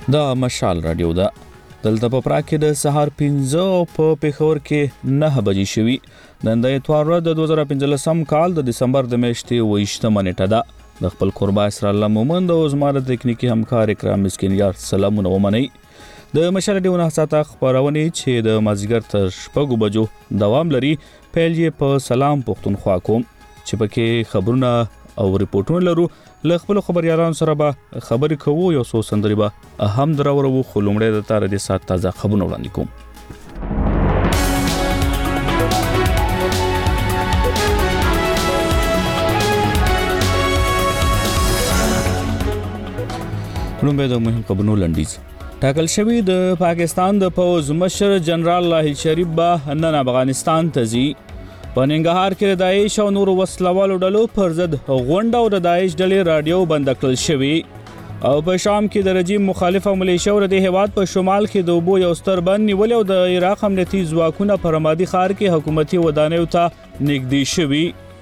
دا مشال رادیو ده. دلته په پراګ کې د سهار 15 او په پېښور کې 9 بجې شوي. نن د اتوار ورځ د 2015 کال د دسمبر د میاشتې 28 نیټه ده. د خپل قربا اسرار الله مومند او زماره تکنیکی همکار اکرام مسکینیار سلامونه ومنئ. د مشال رادیو نه ساته خبرونه چې د مازیګر تر 6 بجو دوام لري پیل یې په سلام پښتونخوا کوم چې پکې خبرونه او ریپورتونه لرو. له خپل خبريالانو سره به خبرې کوو یو څو سندري به هم دراورو خو لومړی د تار د سات تازه خبرونه وړاندې کوم. لومړی د مهم خبرونو لنډیز. ټاکل شوی د پاکستان د پوز مشر جنرال لاهل شریف به نن افغانستان ته ځي. په ننګرهار کې د داعش او نورو وسلوالو ډلو پر ضد غونډه او د داعش ډلې رادیو بند کړل شوی او په شام کې د رژیم مخالف ملیشیا ور د هیواد په شمال کې د اوبو یو ستر بند نیول او د عراق امنیتي ځواکونه پر رمادي ښار کې حکومتي ودانیو ته نږدې شوي.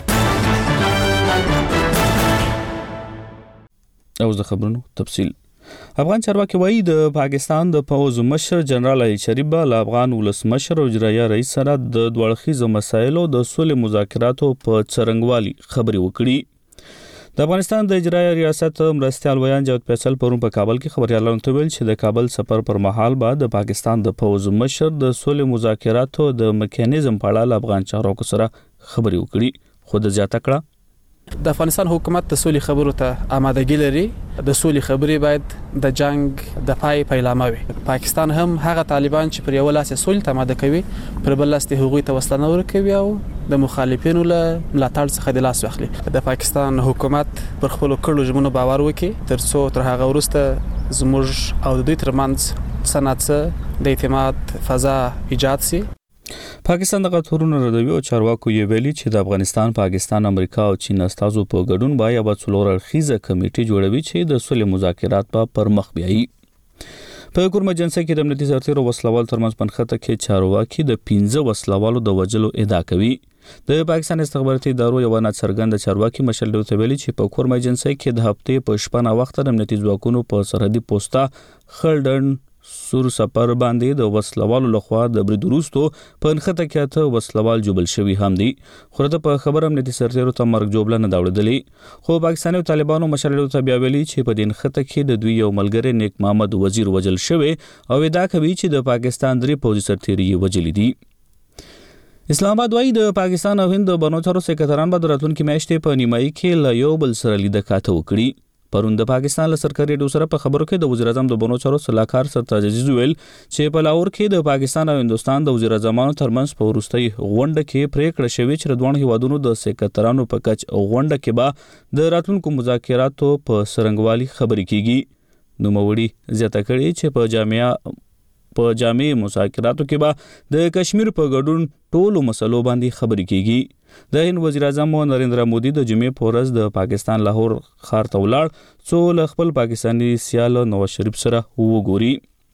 او د خبرونو تفصیل. افغان چارواکي وایي د پاکستان د پوز مشر جنرال لاهل شریف به افغان ولسمشر او اجرایه رئیس سره د دوه اړخیزو مسایلو د صلح مذاکراتو په څرنګوالي خبرې وکړي. د افغانستان د اجرایه ریاست مرستیال ویان جاوید فیصل پرون په کابل کې خبريالانو ته ویل چې د کابل سفر پر مهال به د پاکستان د پوز مشر د صلح مذاکراتو د میکانیزم په اړه افغان چارواکو سره خبرې وکړي. خو د زیاته کړه د افغانستان حکومت د سولې خبرو ته آمادګي لري. د سولې خبرې باید د جنگ د پیلامه وي. پاکستان هم هغه طالبان چې پر یو لاس سولې ته آماده کوي پر بل لاس ته هغوی ته وسلنه ورکوي او د مخالفینو له ملاتړ څخه د لاس واخلي. د پاکستان حکومت پر خپل کړو ژمنو باور وکړي تر هغه وروسته زموږ او د دوی ترمنځ صنعت د اعتماد فضا ایجاد شي. پاکستان د غټورونو ردوی او چارواکو یې ویلي چې د افغانستان، پاکستان، امریکا او چین استازو په ګډون بیا یو څلور اړخیزه کمیټه جوړوي چې د صلح مذاکرات په پرمخ بیایي. په کورمجنسه کې د امنیتي سرتیرو وسلوال ترمنځ پنخته کې چارواکي د 15 وسلوالو د وجلو ادعا کوي. د پاکستان استخباراتي ادارو یو ناڅرګند چارواکي مشل ډوته ویلي چې په کورمجنسه کې د هفته په شپه وخت د امنیتي ځواکونو په سرحدي پوسټا خلډن سور سفر باندې د وسلوالو لخوا د برید وروسته په انخته کې ته وسلوال جوبل شوی هم دي. خو د په خبر امنیتي سرتیرو ته مرګ جوبل نه داوړدلې. خو پاکستاني طالبانو مشرلو ته بیا ویلي چې په دین خته کې د دوی یو ملګری نیک محمد وزیر وجل شوی او ادعا کوي چې د پاکستان درې پوځي سرتیري وجل دي. اسلام آباد وايي د پاکستان او هند بنوچارو سکرټران به راتلونکي میاشتې په نیمایي کې له یو بل سره لیدل کاته وکړي. پرون د پاکستان له سرکاري ریډیو سره په خبرو کې د وزیر اعظم د بنوچارو صلاحکار سرتاج عزیز ویل چې په لاهور کې د پاکستان او هندستان د وزیر اعظمانو ترمنځ په وروستۍ غونډه کې پریکړه شوې چې د دوه هیوادونو د سکرټرانو په کچ غونډه کې به د راتلونکو مذاکراتو په سرنګوالي خبرې کیږي. نو موړي زیاته کړي چې په جامع مذاکراتو کې به د کشمیر په ګډون ټولو مسلو باندې خبرې کیږي. د هند وزیر اعظم نریندرا مودي د جمعې په ورځ د پاکستان لاهور ښار ته ولاړ څو له خپل پاکستاني سیال نواز شریف سره وګوري.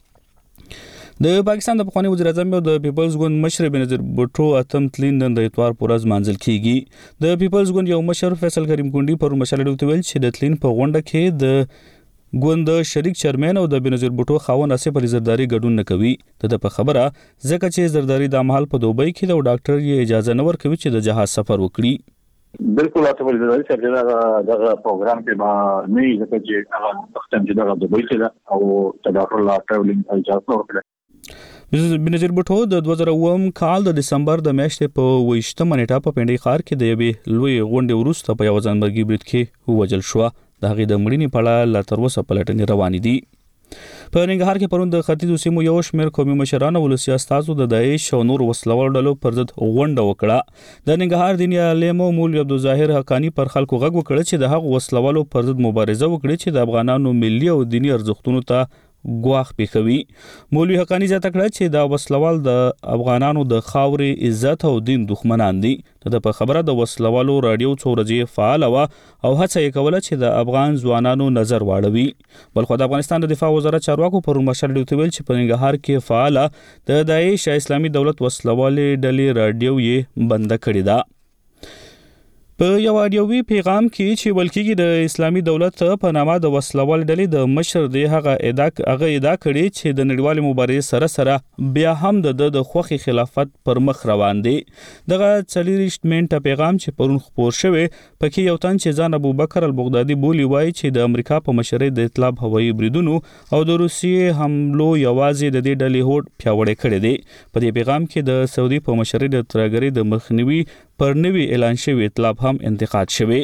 د پاکستان د پخوانی وزیر اعظم او د پیپلز ګوند مشر بنظیر بوټو اتم تلین د اتوار په ورځ منځل کیږي. د پیپلز ګوند یو مشر فیصل کریم کونډي پر مشال ډوته ویل چې د تلین په غونډه کې د ګوند شریک چیرمن او د بنظیر بوټو خاوند اسه پر زرداری ګډون نه کوي. د په خبره ځکه چې زرداری د عمل په دوبۍ کې د ډاکټر یې اجازه نه ورکوي چې د جهاز سفر وکړي. بالکل اته ولې زرداری سره دغه پروګرام کې ما نه یې ځکه چې هغه وختم چې دغه دوبۍ کې او د ډاکټر لا ټراولینګ اجازه ورکړه. بنظیر بوټو د 2009 کال د دسمبر د میاشتې په 28 نیټه په پنډي ښار کې د یوې لوی غونډې وروسته په یو ځانمرګي برید کې ووجل شو. د هغې د مړینې په اړه لا تر اوسه پلټنې روانې دي. په ننګرهار کې پرون د ختیځو سیمو یو شمېر قومي مشران او ولسي استازو د داعش او نور وسلوال ډلو پر ضد غونډه وکړه. د ننګرهار دیني عالم مولوي عبدالظاهر حقانی پر خلکو غږ وکړ چې د هغو وسلوالو پر ضد مبارزه وکړي چې د افغانانو ملي او دینی ارزښتونو ته ګواښ پیښوي. مولوي حقانی زیاته کړه چې دا وسلوال د افغانانو د خاورې عزت او دین دښمنان دي. د په خبره د وسلوالو رادیو څو ورځې فعال و او هڅه یې کوله چې د افغان ځوانانو نظر واړوي. بلخو د افغانستان د دفاع وزارت چارواکو پر مشال ډوته ویل چې په ننګرهار کې فعال د داعش اسلامي دولت وسلوالې ډلې رادیو یې بند کړې ده. په یو اډیوي پیغام کې چې بلکې د اسلامي دولت په نامه د وسلوال ډلې د مشر دی هغه ادعا کړې چې د نړیوال مبارزې سره بیا هم د خوخي خلافت پر مخ روان دي. دغه 40 منټه پیغام چې پرون خپور شوی پکې یو تن چې ځان ابوبکر البغدادي بولی وای چې د امریکا په مشرۍ د اطلاق هوایي بریدونو او د روسیې حملو یوازې د دې ډلې هوډ پیاوړی کړی دی. په دې پیغام کې د سعودي په مشرۍ د ترهګرۍ د مخنیوي پر نوی اعلان شوی اطلاق هم انتقاد شوی.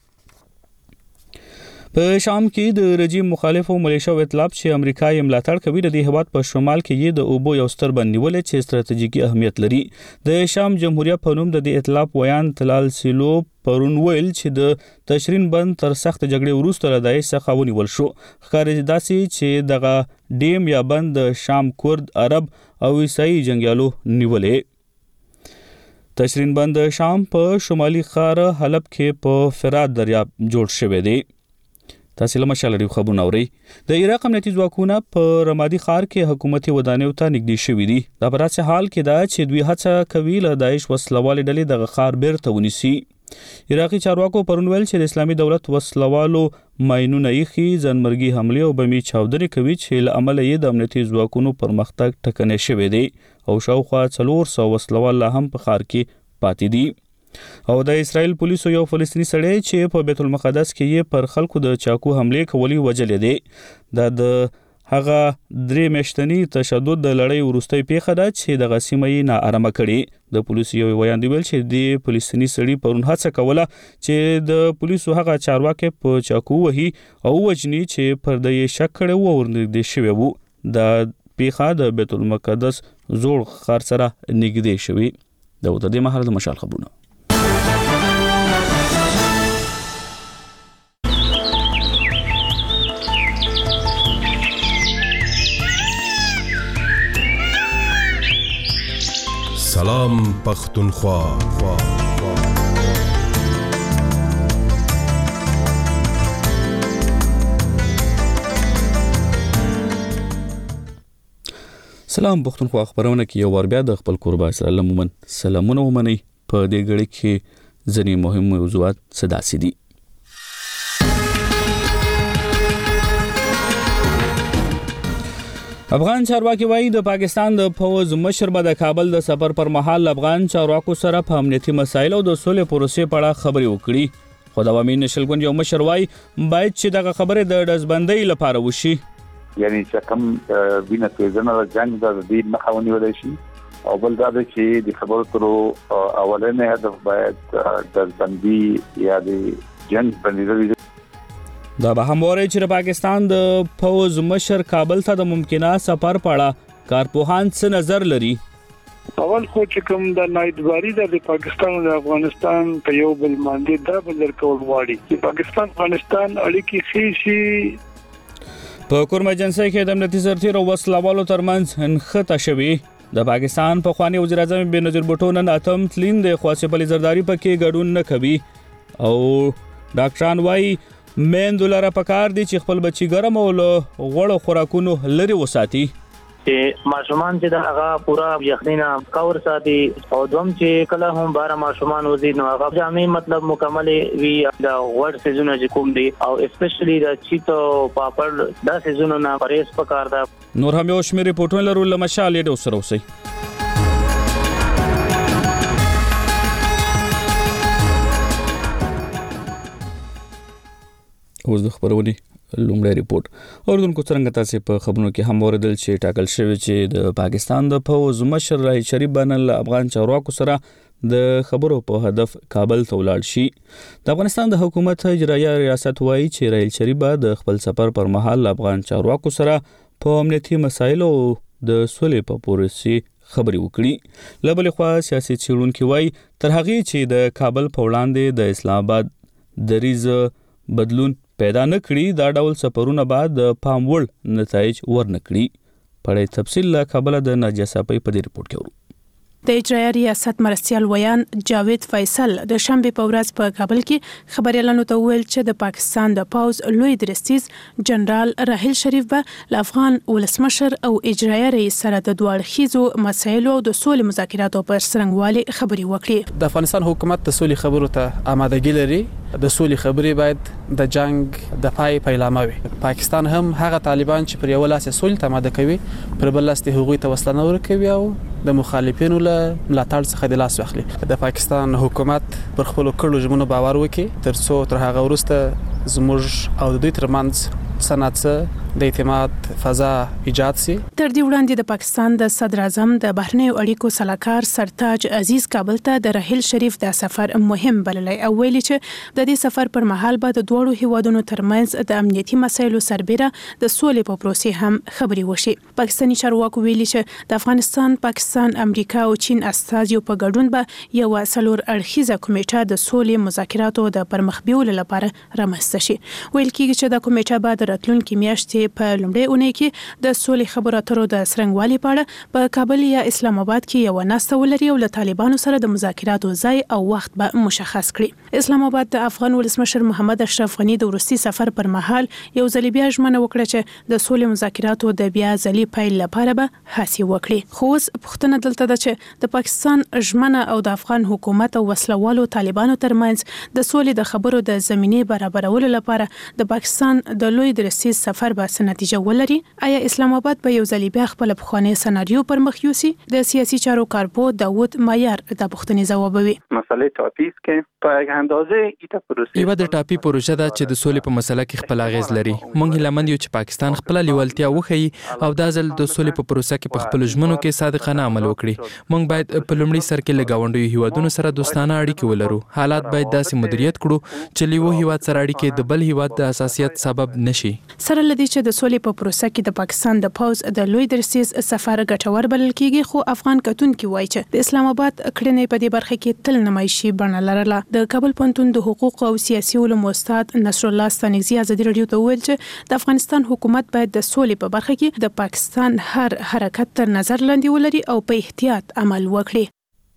په شام کې د رژیم مخالفو ملیشو اطلاق چې امریکا یې ملاتړ کوي د دې هیواد په شمال کې یې د اوبو یو ستر بند نیولې چې ستراتیژیکي اهمیت لري. د شام جمهوریت په نوم د دې اطلاق ویان تلال سیلو پرون ویل چې د تشرین بند تر سخت جګړې وروسته له داعش څخه ونیول شو. ښکاري داسې چې دغه ډیم یا بند د شام کورد عرب او عیسائی جنگیالو نیولې. تشرین بند شام په شمالي ښار حلب کې په فرات دریاب جوړ شوی دی. تاسو له مشالري خبرونه اورئ. د عراق امنیتي ځواکونه په رمادي ښار کې حکومتي ودانیو ته نږدې شوي دي. دا په داسې حال کې ده چې دوی هڅه کوي له داعش وسلوالې ډلې دغه ښار بیرته ونیسي. عراقي چارواکو پرون ویل چې د اسلامي دولت وسلوالو ماینونه ایښي ځانمرګي حملې او بمي چاودنې کوي چې له امله یې د امنیتي ځواکونو پرمختګ ټکنی شوی دی او شاوخوا 400 وسلوال لا هم په ښار کې پاتې دي. او د اسرائیل پولیسو یو فلسطینی سړی چې په بیت المقدس کې یې پر خلکو د چاقو حملې کولې وجلې دی. دا د هغه 3 میاشتنی تشدد د لړۍ وروستۍ پیښه ده چې د سیمه یې ناارامه کړي. د پولیسو یو بیان دی ویل چې د فلسطینی سړی پرون هڅه کوله چې د پولیسو هغه چارواکي په چاقو وهي او وجني چې پر د شک کړي وو ورنږدې شوی وو. د پیښه د بیت المقدس زوړ ښار سره نږدې شوی. د دې مهال د مشال خبرونه. سلام پختونخوا. سلام پختونخوا خبرونه کې یو ور بیا د خپل قربا سره لمون سلامونه ومني. په دې غړي کې ځینې مهم موضوعات صداسي دي. افغان چارواکي وایي د پاکستان د فوج مشر به د کابل د سفر پر مهال افغان چارواکو سره په امنیتي مسایلو د سولې پروسې په اړه خبرې وکړي. خو د عوامي نشل ګوند یو مشر وایي باید چې دغه خبرې د ډزبندۍ لپاره وشي. یعنی چې کوم وینه توزنه د جنگ د دې مخه ونیول شي او بل دا چې د خبرو تر اولنې هدف باید ډزبندي یا د جنگ بندیدل. دا به هم وره چې پاکستان د فوج مشر کابل ته د ممکنه سفر په اړه کارپوهان څه نظر لري. اول خو چې کوم د نایدواري د پاکستان او افغانستان په یو بل باندې دا بل کول غواړي چې پاکستان افغانستان اړیکې ښې شي. په کورم ایجنسي کې د امنیتي سرتیرو وسلوالو ترمنځ انخته شوی. د پاکستان په خواني وزیر اعظم بنظیر بوټو نن اتم تلین د خاصه پلي زرداری پکې ګډون نه کوي او ډاکټران وایي میندولره پکار دي چې خپل بچي ګرم او غوړ خوراکونو لري وساتي. چې ماشومان چې دا هغه پورا یخنینا کور ساتي او دوم چې کله هم بار ماشومان وزي نو هغه جامع مطلب مکمل وی دا غوړ سيزونه چې کوم دي او اسپیشلی دا چیتو پاپړ دا سيزونه نه پرېس پکار دا. نور هم یو شمېر ریپورټونه لرو لمشال یې سره اوسئ. اوس د خبرونې لومړی ریپورت. اوردونکو څنګه تاسو په خبرونو کې هم اوریدل چې ټاکل شوی چې د پاکستان د فوج مشر راهیل شریف بنل افغان چارواکو سره د خبرو په هدف کابل ته ولاړ شي. د افغانستان د حکومت اجرایه ریاست وایي چې راهیل شریف د خپل سفر پر مهال افغان چارواکو سره په امنیتي مسایلو د سولې په پروسې خبرې وکړي. له بلې خوا سیاسي څېړونکي وایي تر هغې چې د کابل په وړاندې د اسلام آباد دریځ بدلون پیدا نه کړي دا ډول سفرونه بعد د پام وړ نتایج ورنکړي. په اړه تفصیل له کابل د ناجیه صاحب په دې ریپورت کې ورو. د اجرایه ریاست مرستیال ویان جاوید فیصل د شنبه په ورځ په کابل کې خبريالانو ته ویل چې د پاکستان د پوز لوی درستیز جنرال راحیل شریف به له افغان ولسمشر او اجرایه رئیس سره د دوه اړخیزو مسایلو د سولې مذاکراتو پر څرنګوالي خبري وکړي. د افغانستان حکومت د سولې خبرو ته آمادګي لري. د سولې خبرې باید د جنگ د پای پیلامه وي. پاکستان هم هغه طالبان چې پر یو لاس سولې ته آماده کوي پر بل لاس ته هغوی ته وسله نه ورکوي او د مخالفینو له ملاتړ څخه د لاس واخلي. د پاکستان حکومت پر خپل کړو ژمنو باور وکړي ترڅو تر هغه وروسته زموږ او د دوی ترمنځ صنعت د اعتماد فضا ایجاد سي. تر دې وړاندې د پاکستان د صدر اعظم د بهرنیو اړیکو سلاکار سرتاج عزیز کابل ته د راحیل شریف د سفر مهم بللی او ویلي چې د دې سفر پر مهال به د دوړو هیوادونو ترمنځ د امنیتي مسایلو سربېره د سولې په پروسې هم خبري وشي. پاکستاني چارواکو ویلي چې د افغانستان، پاکستان، امریکا او چین استازیو په ګډون به یو څلور اړخیزه کمیټه د سولې مذاکراتو د پرمخ بیولو لپاره رامنځته شي. ویل کېږي چې د کمیټه به د راتلونکي میاشتې په لومړۍ اونۍ کې د سولې خبرو اترو د څرنګوالي په اړه په کابل یا اسلام آباد کې یو ناسته ولري او له طالبانو سره د مذاکراتو ځای او وخت به مشخص کړي. اسلام آباد د افغان ولسمشر محمد اشرف غنی د وروستي سفر پر مهال یو ځل بیا ژمنه وکړه چې د سولې مذاکراتو د بیا ځلي پیل لپاره به هڅې وکړي. خو اوس پوښتنه دلته ده چې د پاکستان ژمنه او د افغان حکومت او وسلوالو طالبانو ترمنځ د سولې د خبرو د زمینې برابرولو لپاره د پاکستان د لوی درستیز سفر به نتیجه ولري. آیا اسلام آباد به یو ځل بیا خپل پخوانی سناریو پر مخ یوسي؟ د سیاسي چارو کارپو داوود مایر د پوښتنې ځوابوي. مسئله ټاپیز کې په اندازه ایته پروسه یو د ټاپی پروژه ده چې د سولې په مسله کې خپل اغیز لري. موږ هیلمند یو چې پاکستان خپل لیوالتیا وښيي او د ځل د سولې په پروسه کې په خپل ژمنو کې صادقانه عمل وکړي. موږ باید په لومړي سر کې لګاونډي هیوادونو سره دوستانه اړیکې ولرو. حالات باید داسې مدیریت کړو چې لیو هیواد سره اړیکې د بل هیواد د اساسیت سبب نشي. سره لدی چې د سولې په پروسه کې د پاکستان د پوز د لوی درستیز سفر ګټور بلل کېږي، خو افغان کتونکو وایي چې د اسلام آباد کړنې په دې برخه کې تل نمایشي بڼه لرله. د کابل پوهنتون د حقوق او سیاسي علومو استاد نصر الله ستانکزي ازادي رادیو ته ویل چې د افغانستان حکومت باید د سولې په برخه کې د پاکستان هر حرکت تر نظر لاندې ولري او په احتیاط عمل وکړي.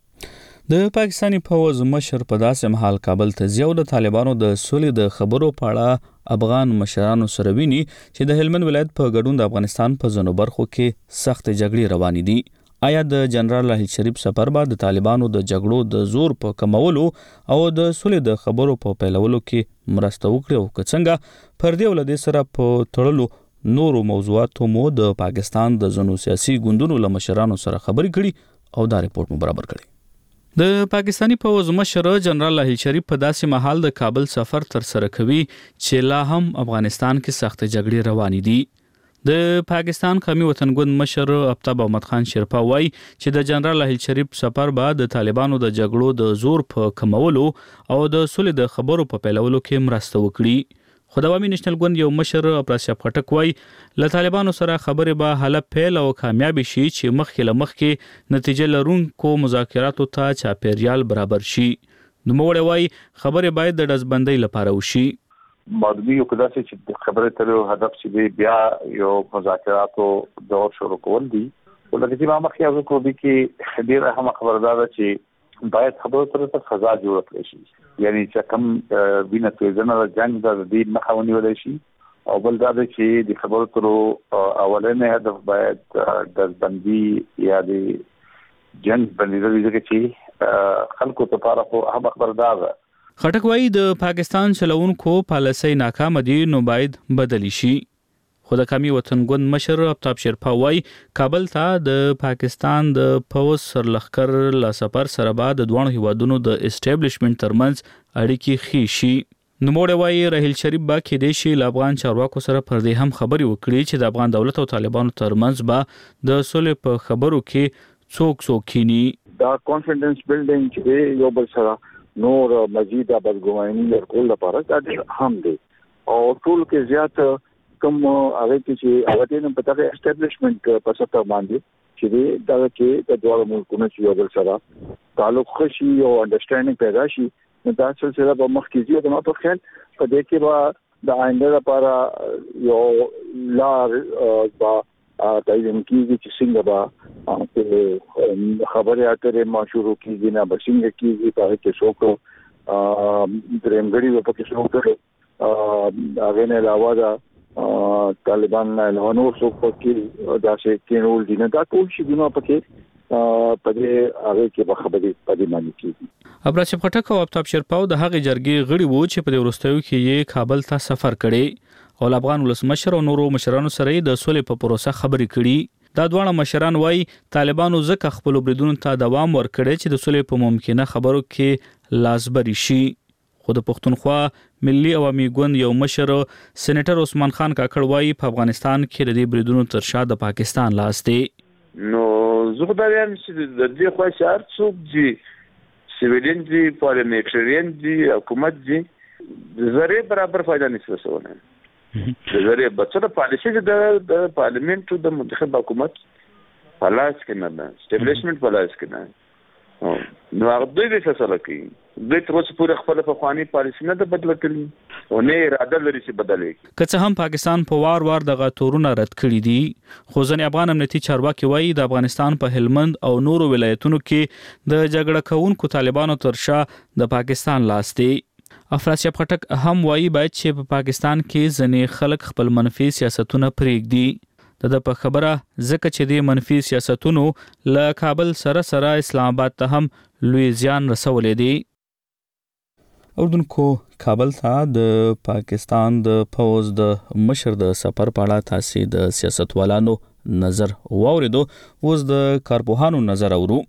د پاکستاني پوز مشر په داسې مهال کابل ته ځي او د طالبانو د سولې د خبرو په اړه افغان مشرانو سره ویني چې د هلمند ولایت په ګډون د افغانستان په ځینو برخو کې سخت جګړې روانې دي. آیا د جنرال راحیل شریف سفر به د طالبانو د جګړو د زور په کمولو او د سولې د خبرو په پیلولو کې مرسته وکړي او که څنګه پر دې ولدې سره په تړلو نورو موضوعاتو مو د پاکستان د ځینو سیاسي ګوندونو له مشرانو سره خبرې کړي او دا ریپورت مو برابر کړی. د پاکستاني پوز مشر جنرال راحیل شریف په داسې مهال د کابل سفر تر سره کوي چې لا هم افغانستان کې سخت جګړې روانې دي. د پاکستان قومي وطنګوند مشر آفتاب احمد خان شیرپا وایي چې د جنرال راحیل شریف سفر به د طالبانو د جګړو د زور په کمولو او د سولې د خبرو په پیلولو کې مرسته وکړي. خو د عوامي نېشنل ګوند یو مشر افراسیاب خټک وایي له طالبانو سره خبرې به هله پیل او کامیاب شي چې مخکې نتیجه لرونکو مذاکراتو ته چاپیریال برابر شي. نوموړی وایي خبرې باید د ډزبندۍ لپاره وشي. مادي یو کدا چې خبرې تر هدف چې بیا یو مذاکراتو دور شروع کول دي. ولکه چې ما مخکې یو کوم کې ډیر اهم خبردار چې باید خبرو تر فضا جوړ کړی شي. یعنی چې کوم وینه توزنه جنگ د دې مخاوني ولای شي او بل دا چې د خبرو تر اولنې هدف باید د بندي یا د جنگ باندې چې خلکو ته پاره هم خبردار. خټک وایي د پاکستان چلوونکو پالیسي ناکام دي نو باید بدلی شي. خو د قومي وطنګوند مشر آفتاب شیرپا وایي کابل ته د پاکستان د پوز سرلښکر له سفر سره به د دوه هیوادونو د اسټابلیشمنت ترمنځ اړیکې ښې شي. نوموړی وایي راحیل شریف به کېدای شي له افغان چارواکو سره پر دې هم خبرې وکړي چې د افغان دولت او طالبانو ترمنځ به د سولې په خبرو کې څوک کینی. دا کانفیډنس بلډینګ چې یو بل سره نور مزید بدګماني ورکول لپاره دا هم دی او ټول کې زیات کوم هغه چې هغه د پټه اسټابلیشمنت په سطح باندې چې دا چې د دوه ملکونو چې یو بل سره تعلق خشي او انډرستانډینګ پیدا شي نو دا سلسله په مخ کې ځي او په خیال په دې کې به د آینده لپاره یو لار تعین کیږي چې څنګه به خبرې اترې مشورو کیږي نه بسنګ کیږي په کې څوک درېمګړي په کې څوک هغه نه علاوه دا طالبان نه نور څوک کې داسې کېنول دي نه دا ټول شي دونه پکې په دې هغه کې به خبرې پدې باندې کیږي. ابراج خټک او افتاب شرپاو د هغه جرګې غړي وو چې په ورستیو کې یې کابل ته سفر کړي او افغان ولسمشر او نورو مشرانو سره د سولې په پروسه خبرې کړي. دا دواړه مشران وایي طالبانو ځکه خپل بریدونو ته دوام ورکړي چې د سولې په ممکنه خبرو کې لاسبري شي. خو د پښتونخوا ملي عوامي ګوند یو مشر سېنیټر عثمان خان کاکړ وایي په افغانستان کې د دې بریدونو تر شا د پاکستان لاس دی. نو زه دا وایم چې د دې خو شهر څوک دي سیویلین دي پارلیمنټریان دي حکومت دي زری برابر فائدہ نشي رسونه زری بچو د پالیسي د پارلیمنت د منتخب حکومت پلاس کې نه ده اسټابلیشمنت پلاس کې نه نو هغه دوی د فیصله کوي دوی تر اوسه پورې خپل فخوانی پالیسي نه بدل کړي او نه اراده لري چې بدلې. که څه هم پاکستان په وار دغه تورونه رد کړي دي خو ځینې افغان امنیتي چارواکي وایي د افغانستان په هلمند او نورو ولایتونو کې د جګړه کوونکو طالبانو تر شا د پاکستان لاس دی. افراز خټک هم وایي باید چې په پاکستان کې ځینې خلک خپل منفي سیاستونه پرېږدي. د په خبره ځکه چې د منفي سیاستونو له کابل سره اسلام آباد ته هم لوی زیان رسولې دي. اردوونکو کابل ته د پاکستان د فوج د مشر د سفر په اړه تاسو د سیاستوالانو نظر واوریدو اوس د کارپوهانو نظر اورو.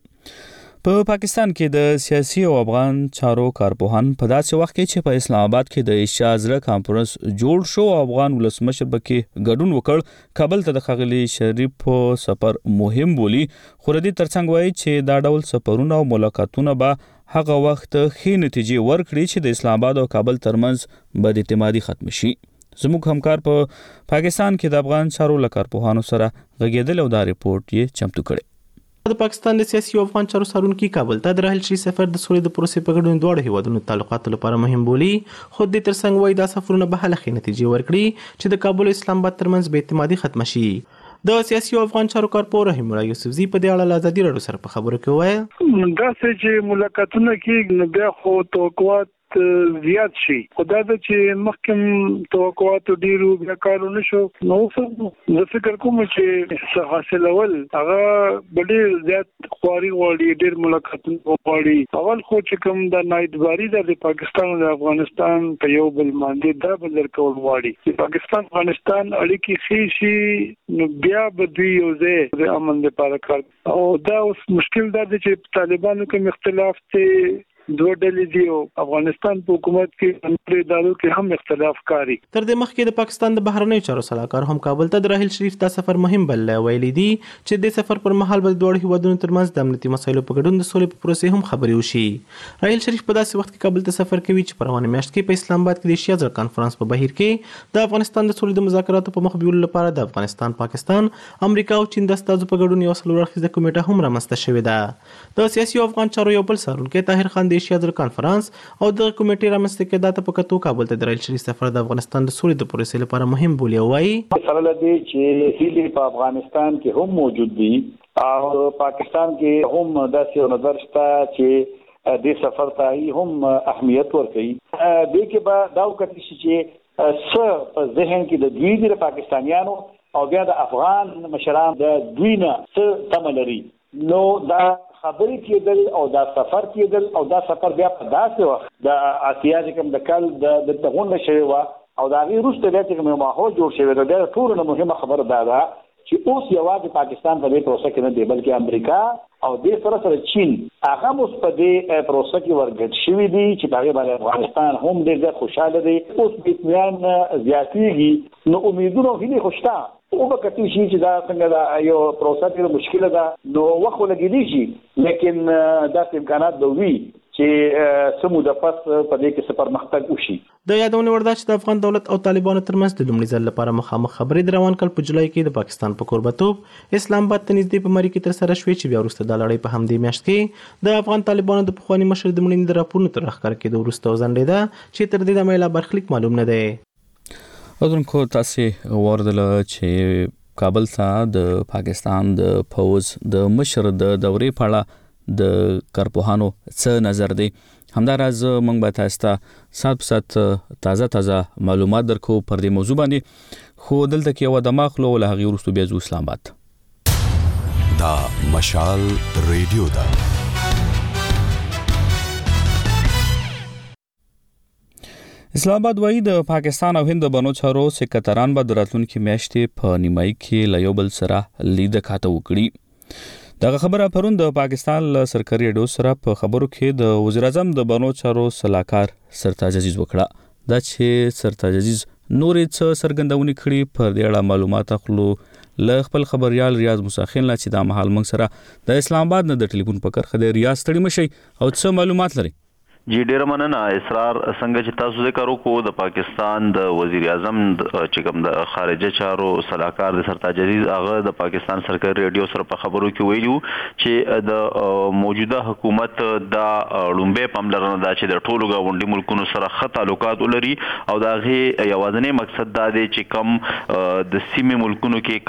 په پاکستان کې د سیاسي او افغان چارو کارپوهان په داسې وخت کې چې په اسلام آباد کې د اشاعره کانفرنس جوړ شو افغان ولسمشر بکې ګډون وکړ کابل ته د ښاغلي شریف سفر مهم بولی خو ردی ترڅنګ وایي چې دا ډول سفرونه او ملاقاتونه به هغه وخت ښې نتیجې ورکړي چې د اسلام آباد او کابل ترمنځ بد اعتمادي ختم شي. زموږ همکار په پاکستان کې د افغان چارو کارپوهانو سره غږېدل او دا ریپورت یې چمتو کړی. د پاکستان د سیاسي او افغان چارو څارونکي کابل ته د راحل شریف سفر د سولې د پروسې په ګډون دواړو هیوادونو تعلقاتو لپاره مهم بولي خو د ترڅنګ وایي دا سفرونه به هله ښې نتیجې ورکړي چې د کابل او اسلام آباد ترمنځ بې اعتمادي ختم شي. د سیاسي او افغان چارو کارپوه رحیم الله یوسفزي په دې اړه له ازادي راډیو سره په خبرو کې وویل دا چې ملاقاتونه کې بیا خو توقعات زیات شي خدای د چې محکم توقعات ډیرو بیا کارونه شو نو زه فکر کوم چې حاصل اول هغه ډیر زیات خواري وړي ډیر ملاقاتونه وړي اول خو چې کوم د نایدباری د پاکستان او افغانستان په یو بل باندې دا بل کول وړي چې پاکستان افغانستان اړیکې ښې شي نو بیا به دوی یو ځای د امن لپاره کار او دا اوس مشکل دا دی چې طالبانو کې اختلاف ته دوه ډلې دي او افغانستان په حکومت کې انوري ادارو کې هم اختلاف کاری. تر دې مخکې د پاکستان د بهرنیو چارو صلاحکار هم کابل ته د راحل شریف دا سفر مهم بللی ویلي دي چې د سفر پر مهال به د دوه هیوادونو ترمنځ د امنیتي مسایلو په ګډون د سولې په پروسې هم خبرې وشي. راحل شریف په داسې وخت کې کابل ته سفر کوي چې په روانه میاشت کې په اسلام آباد کې د اشاعره کانفرنس په بهیر کې د افغانستان د سولې د مذاکراتو په مخ بیولو لپاره د افغانستان، پاکستان، امریکا او چین د استازو په ګډون یو څلور اړخیزه کمیټه هم رامنځته شوې ده. د سیاسي او افغان چارو یو بل څارونکی طاهر خان د اشاعره کانفرنس او د کمیټې رامنځته کېدا ته په کتو کابل ته د راحل شریف سفر د افغانستان د سولې د پروسې لپاره مهم بولي وایي سره لدی چې هیلې په افغانستان کې هم موجود دي او پاکستان کې هم داسې نظر شته چې د سفر ته هم اهمیت ورکړي د کې به دا وکړي چې څه په ذهن کې د دوی د پاکستانیانو او بیا د افغان مشران د دوی نه څه تمه لري نو دا خبرې کېدل او دا سفر کېدل او دا سفر بیا په داسې وخت د آسیا چې کوم د کال د تغونه شوی و او دا غي روسته د کوم ماحول جوړ شوی دا ټول نه مهمه خبره ده چې اوس یوازې پاکستان په دې پروسه کې نه دی بلکې امریکا او د سره چین هغه اوس په دې پروسه کې ورګډ شوی دي چې هغه باندې افغانستان هم ډېر خوشاله دی اوس په اطمینان زیاتېږي نو امیدونه هلي خوشتا او به کتي شي چې دا څنګه دا یو پروسه ډېر مشکله ده نو وخت ولګېدي شي لیکن دا امکانات به وي چې سمو د پس په دې کې پرمختګ وشي. د یادونه ورده چې د افغان دولت او طالبانو ترمنځ د لومړي ځل لپاره مخامخ خبرې د روان کال په جولای کې د پاکستان په کوربتوب اسلام آباد ته نږدې په مری کې تر سره شوې چې بیا وروسته د لړۍ په همدې میاشت کې د افغان طالبانو د پخوانی مشر د مړینې د راپورونو تر راښکاره کېدو وروسته وځنډېده چې تر دې دمه لا برخلیک معلوم نه دی. اذن کو تاسو وردل چې کابل ته د پاکستان د فوز د مشر د دورې په اړه د کارپوهانو څه نظر دی. همداراز موږ به تاسو ته تازه معلومات درکو پر دې موضوع باندې. خو دلته کې یو دمه خلو له هغې وروسته بیا ځو اسلام آباد. دا مشال ریډیو ده. اسلام آباد وایي د پاکستان او هند د بنو چارو سکرتران به د راتلونکي میاشتې په نیمایي کې له یو بل سره لیده کاته وکړي. دغه خبره پرون د پاکستان له سرکاري اډو سره په خبرو کې د وزیر اعظم د بنو چارو سلاکار سرتاج عزیز وکړه. دا چې سرتاج عزیز نورې څه څرګندونې کړي پر دې اړه معلومات اخلو له خپل خبريال ریاض موسی چې دا مهال موږ سره د اسلام آباد نه د ټلیفون په کرخه د ریاض ستړي مشي او څه معلومات لري. جی ډیر مننه اسرار. څنګه چې تاسو ذکر وکړو د پاکستان د وزیر اعظم چې کوم د خارجه چارو سلاکار د سرتاج عزیز هغه د پاکستان سرکاري ریډیو سره په خبرو کې ویلو چې د موجوده حکومت دا لومبه پاملرنه دا چې د ټولو غونډي ملکونو سره ښه تعلقات ولري او دا غي یوازنی مقصد دا دی چې کم د سیمې ملکونو کې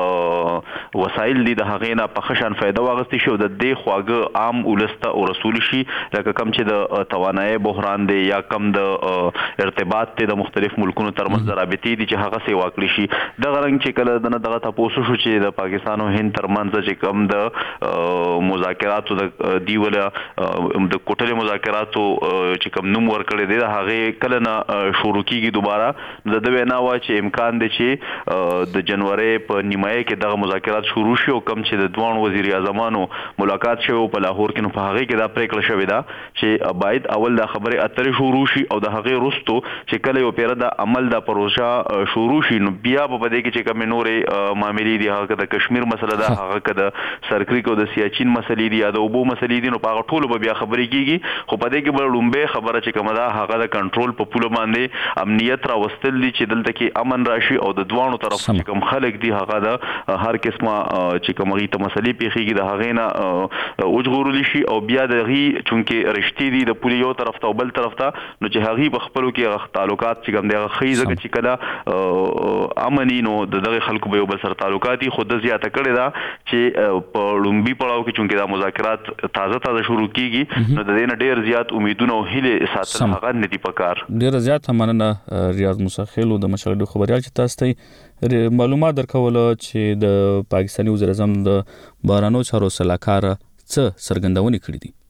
کم وسایل دي د هغې نه په خشن فائدہ واغستې شو د دې خواږه عام ولسته او رسول شي لکه کم چې د توانایي بحران دی یا کم د ارتباط ته د مختلف ملکونو ترمنځ رابطې دي چې هغه سي واقع شي. د غرنګ چې کله دغه تاسو شو چې د پاکستان او هند ترمنځ چې کم د مذاکراتو د دیوله د کوټلې مذاکراتو چې کم نوم ورکړی دی هغه کله نه شروع کیږي دوباره د وینا وا چې امکان دی چې د جنوري په نیمایي کې دغه مذاکرات شروع شي او کم چې د دوه وزیر اعظمانو ملاقات شوی په لاهور کې نو په هغه کې دا پریکړه شوې ده چې باید اول دا خبره اترې شروع شي او د هغه رستو چې کله یو پیر د عمل د پروژه شروع شي نو بیا په دې کې چې کوم نورې معاملې دي هغه د کشمیر مسله ده هغه کده سرکریک او د سیاچین مسلې دي یا د اوبو مسلې دي نو په ټولو به بیا خبرې کیږي. خو په دې کې بل لومبه خبره چې کومه ده هغه د کنټرول په پوله باندې امنیت را وستل دي چې دلته کې امن راشي او د دوانو طرف چې کوم خلک دي هغه د هر قسمه چې کومه ته مسلې پیخيږي د هغه نه اوجغورل شي او بیا د غي چونکه رښتې دي د یو طرف ته بل طرف ته نو چې هغه په خپلو کې تعلقات چې کوم دغه خیزه چې کله امني نو دغه خلکو به یو بل سره تعلقات خود زیاته کړی دا چې په لومبي پړاو کې چونکه دا مذاکرات تازه شروع کیږي نو د دې نه ډیر زیات امیدونه او هیله ساتل هغه نه دي پکار. ډیر زیات مننه ریاض موسی د مشاهده خبريال چې تاسو ته معلومات درکول چې د پاکستاني وزیر اعظم د بهرنیو چارو سلاکار څه څرګندونې کړې دي.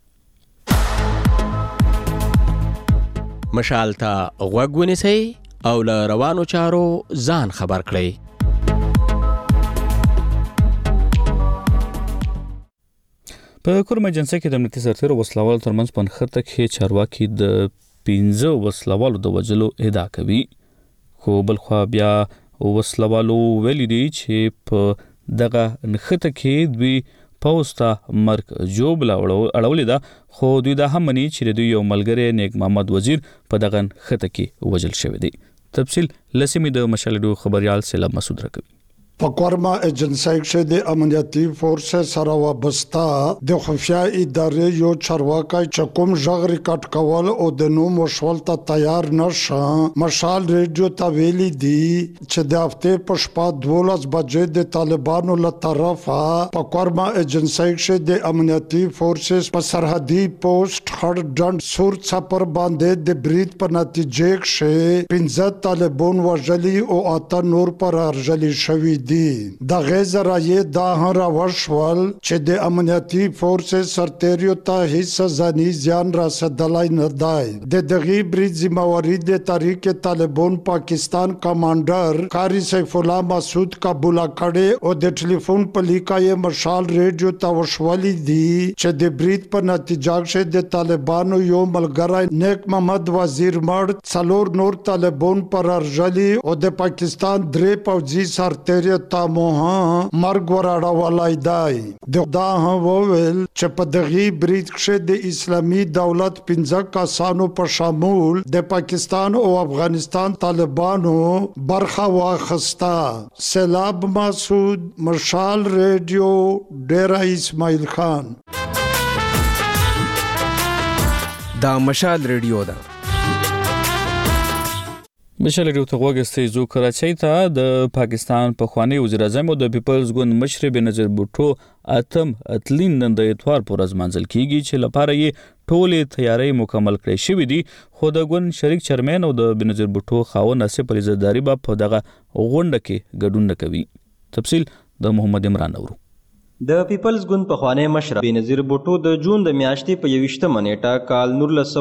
مشال ته غوږ ونیسئ او له روانو چارو ځان خبر کړئ. په کورمه جنسه کې د امنیتي سرتیرو وسلوالو ترمنځ په نښته کې چارواکي د 15 وسلوالو د وژلو ادعا کوي. خو بلخوا بیا وسلوالو ویلي دي چې په دغه نښته کې دوی پوسټه مرګ جوړ اړولې ده. خو دوی دا هم مني چې دوی یو ملګری نیک محمد وزیر په دغه خطه کې وژل شوی دی. تفصیل لسمی د مشالډو خبريال سلام مسعود راکوي. په کورما ایجنسی کې د امنیتي فورس سره وابسته د خفیا ادارې یو چارواکي چې کوم ژغ ریکارډ کول او د نوم وشول ته تیار نشه مشال ریډیو ته ویلي دي چې د هفته په شپه 12 بجې د طالبانو له طرفه په کورما ایجنسی کې د امنیتي فورس په سرحدي پوسټ خړ ډند سور څپر باندې د بریټ په نتیجه کې 15 طالبان وژلي او اته نور پر ارجلي شوی د غزرایه دا هر ورشول چې د امنیتي فورس سرتیریو ته هیڅ ځاني ځان رسیدلای نه دی. د دغه بریټ ذمہواری د تحریک طالبان پاکستان کمانډر قاری سیف الله مسعود قبول کړي او د ټلیفون په لیکای مشال ریډیو ته وشولې دي چې د بریټ په نتیجه کې د طالبانو یو ملګری نیک محمد وزیر مړ څلور نور طالبان پر ارجلي او د پاکستان درې پوځي سرتیري تاموها مرګ وراړولای دی. دا هم وویل چې په دغه بریټ کې د اسلامي دولت 15 کسانو په شامول د پاکستان او افغانستان طالبانو برخه واخسته. سلام مسعود مشال ریډیو ډیرا اسماعیل خان. دا مشال ریډیو ده. مشال ریو ته وګستې زو کراچۍ ته د پاکستان پخوانی وزیر اعظم او د پیپلز ګوند مشر بنظیر بوټو اتم اتلین نن د اتوار پر ورځ منځل کیږي چې لپاره یې ټولې تیاری مکمل کړې شوې دي خو د ګوند شریک چیرمن او د بنظیر بوټو خاوند اسف علي زرداری په دغه غونډه کې ګډون نکوي. تفصیل د محمد عمران اورو. د پیپلز ګوند پخوانی مشر بنظیر بوټو د جون د میاشتې په 21 نیټه کال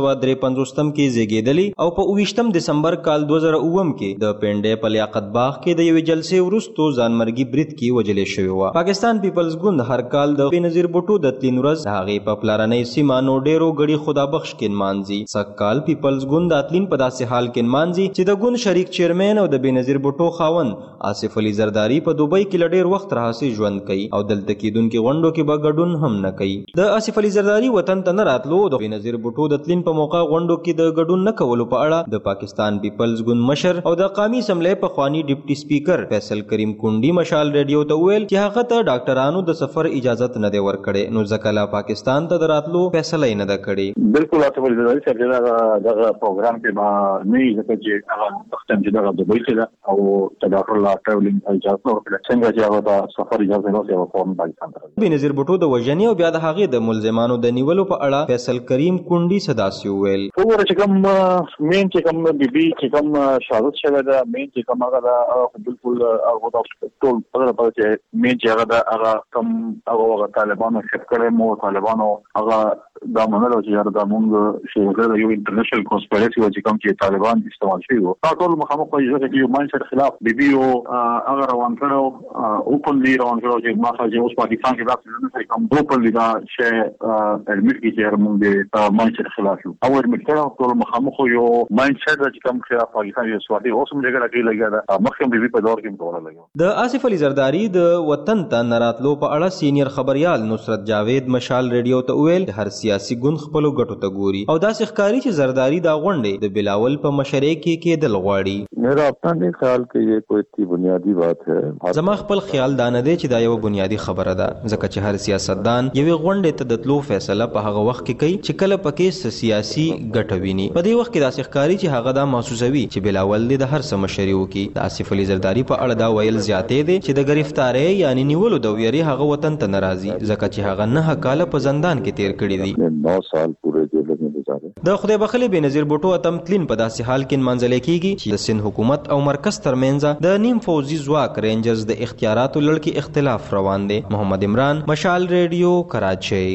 1953 کې زیږیدلی او په 29 دسمبر کال 2009 کې د پنډې په لیاقت باغ کې د یوې جلسې وروسته ځانمرګي برید کې وجلې شوی و. پاکستان پیپلز ګوند هر کال د بنظیر بوټو د 3 ورځ هغه په پلارنۍ سیمه نو ډیرو غړي خدا بخش کې مانځي. سکال پیپلز ګوند د اتلین په داسې حال کې مانځي چې د ګوند شریک چیرمن او د بنظیر بوټو خاوند اسف علي زرداری په دوبۍ کې لډیر وخت راځي ژوند کوي او دلته کېدونکو غونډو کې به ګډون هم نه کوي. د اسف علي زرداری وطن ته نه راتلو د بنظیر بوټو د تلین په موقع غونډو کې د ګډون نه کولو په اړه د پاکستان پیپلز ګوند مشر او د قومي اسمبلی په خوانی ډیپټي سپیکر فیصل کریم کونډي مشال ریډیو ته ویل چې هغه ته ډاکټرانو د سفر اجازه نه دی ورکړې نو ځکه لا پاکستان ته راتلو فیصله نه ده کړې. بالکل اسف علي زرداری صاحب دغه پروګرام کې ما نه ځکه چې هغه وختم چې دغه دوبۍ کې ده او ډاکټر لا ټریولینګ اجازه ورکړه څنګه چې هغه د سفر اجازه نه ورکړه په پاکستان ته. بنظیر بوټو د وژنې او بیا د هغې د ملزمانو د نیولو په اړه فیصل کریم کونډي صداسي وویل. وګوره چې کوم مین چې کوم بیبي چې کوم شهادت شوی ده مین چې کوم هغه د بالکل هغه د ټول په چې مین چې هغه د هغه کوم هغه طالبانو شپ کړي مو طالبانو هغه دا منلو چې دا مونږ شوګر یو انټرنیشنل کانسپیرسي و چې کوم چې طالبان استعمال شوی وو ټول مخامخ کوي چې یو مانچر خلاف بیبي او هغه روان کړو اوپنلی روان کړو چې ما چې اوس پاکستان کې دا کوم اوپنلی دا چې اډمیټ کی چې موږ د مانچر خلاف یو او اډمیټ کړو ټول مخامخ یو مانچر چې کوم خلاف پاکستان یو سوادي اوس موږ جګړه کې لګیا ده مخکې بیبي په دور کې موږ لګیو. د اسف علي زرداری د وطن ته نراتلو په اړه سینیئر خبريال نصرت جاوید مشال ریډیو ته ویل هر سیاسي ګوند خپل ګټو ته ګوري او داسې ښکاري چې زرداری دا غونډې د بلاول په مشرۍ کې کېدل غواړي. میرا اپنا نہیں خیال کہ یہ کوئی اتنی بنیادی بات ہے. زما خپل خیال دا نه دی چې دا یو بنیادی خبره ده ځکه چې هر سیاستدان یوې غونډې ته د تلو فیصله په هغه وخت کې کوي چې کله پکې سیاسي ګټه ویني. په دې وخت کې داسې ښکاري چې هغه دا محسوسوي چې بلاول د هر څه مشري وکړي. د اسف علي زرداری په اړه دا ویل زیاتې دي چې د گرفتارۍ یعنی نیولو د ویرې هغه وطن ته ناراضي ځکه چې هغه 9 کاله په زندان کې تیر کړی دي. 9 سال پورے جیل میں گزارے. د خدای بخلي بنظیر بوټو اتم تلین په داسې حال کې منځل کېږي چې د سند حکومت او مرکز ترمنځ د نیم فوزي ځواک رینجرز د اختیاراتو لړ کې اختلاف روان دی. محمد عمران مشال ریډیو کراچۍ.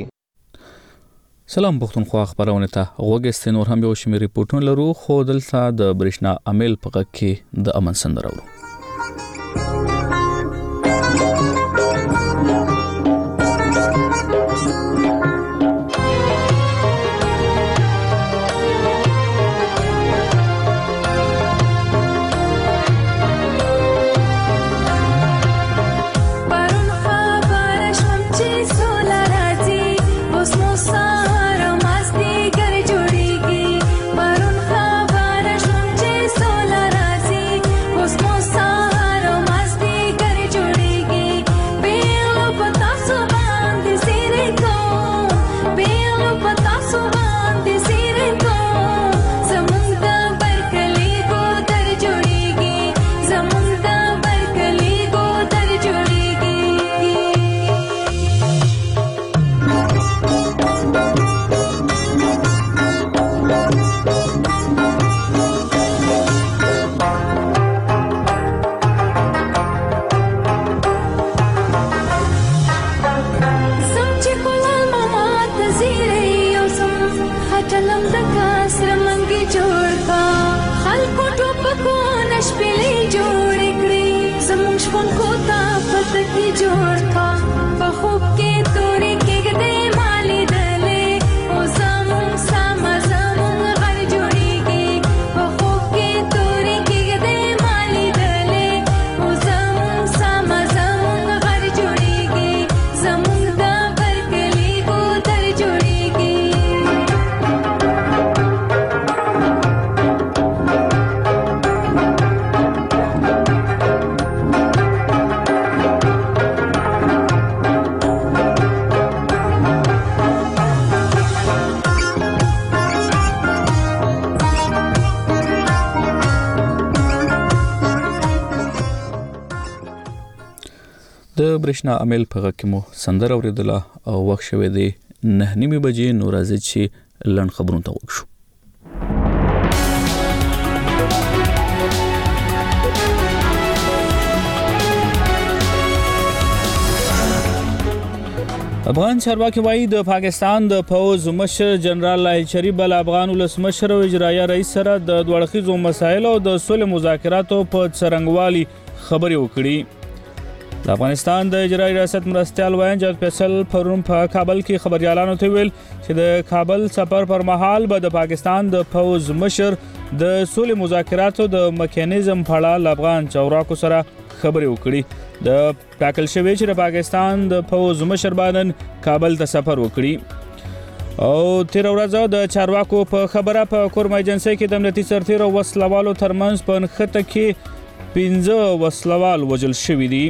سلام پښتونخوا خبرونه ته غوږ نور هم یو شمېر ریپورتونه لرو خو دلته د برېښنا عامل په غږ کې د امن سندره ورو. د برېښنا عامل په غږ کې مو سندره اورېدله او وخت شوی دی 9:30 بجې. نو راځئ چې لنډ خبرونو ته وګورو. افغان چارواکي وایي د پاکستان د پوځ مشر جنرال لاهیل شریف بل افغان ولسمشر او اجرایه رئیس سره د دوه اړخیزو مسایلو د صلح مذاکراتو په څرنګوالي خبرې وکړي. د افغانستان د اجرایي ریاست مرستیال وایي جاد فیصل پرون په کابل کې خبريالانو ته ویل چې د کابل سفر پر مهال به د پاکستان د پوځ مشر د صلح مذاکراتو د میکانیزم په اړه افغان چارواکو سره خبرې وکړي. د ټاکل شوی چې د پاکستان د پوځ مشر باندې کابل ته سفر وکړي او تیر ورځ د چارواکو په خبره په کورم ایجنسی کې د امنیتي سرتیرو وسلوالو ترمنځ په نښته کې 15 وسلوال وژل شوي دي.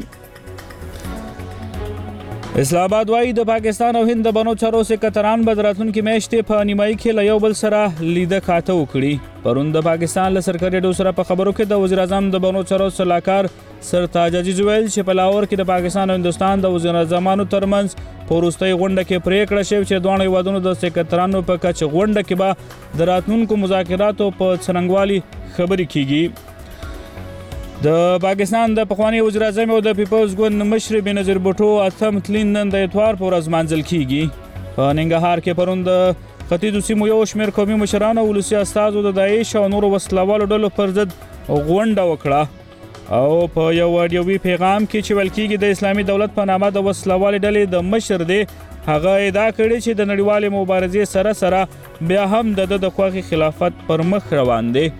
اسلام آباد وایي د پاکستان او هند د بنو چارو سکرټران به راتلونکي میاشتې په نیمایي کې له یو بل سره لیده کاته وکړي. پرون د پاکستان له سرکاري اډو سره په خبرو کې د وزیر اعظم د بنو چارو سلاکار سرتاج عزیز ویل چې په لاهور کې د پاکستان او هندستان د وزیر اعظمانو ترمنځ په وروستۍ غونډه کې پریکړه شوې چې دواړو هیوادونو د سکرټرانو په کچه غونډه کې به د راتلونکو مذاکراتو په څرنګوالي خبرې کیږي. د پاکستان د پخوانی وزیر اعظم او د پیپلز ګوند مشر بنظیر بوټو اتم تلین نن د اتوار په ورځ منځل کیږي. په ننګرهار کې پرون د ختیځو سیمو یو شمېر قومي مشران او ولسي استازو د داعش او نورو وسلوالو ډلو پر ضد غونډه وکړه او په یو اډیوي پیغام کې چې ویل کېږي د اسلامي دولت په نامه د وسلوالې ډلې د مشر دی هغه ادعا کړې چې د نړیوالې مبارزې سره سره بیا هم د خوښي خلافت پر مخ روان دی.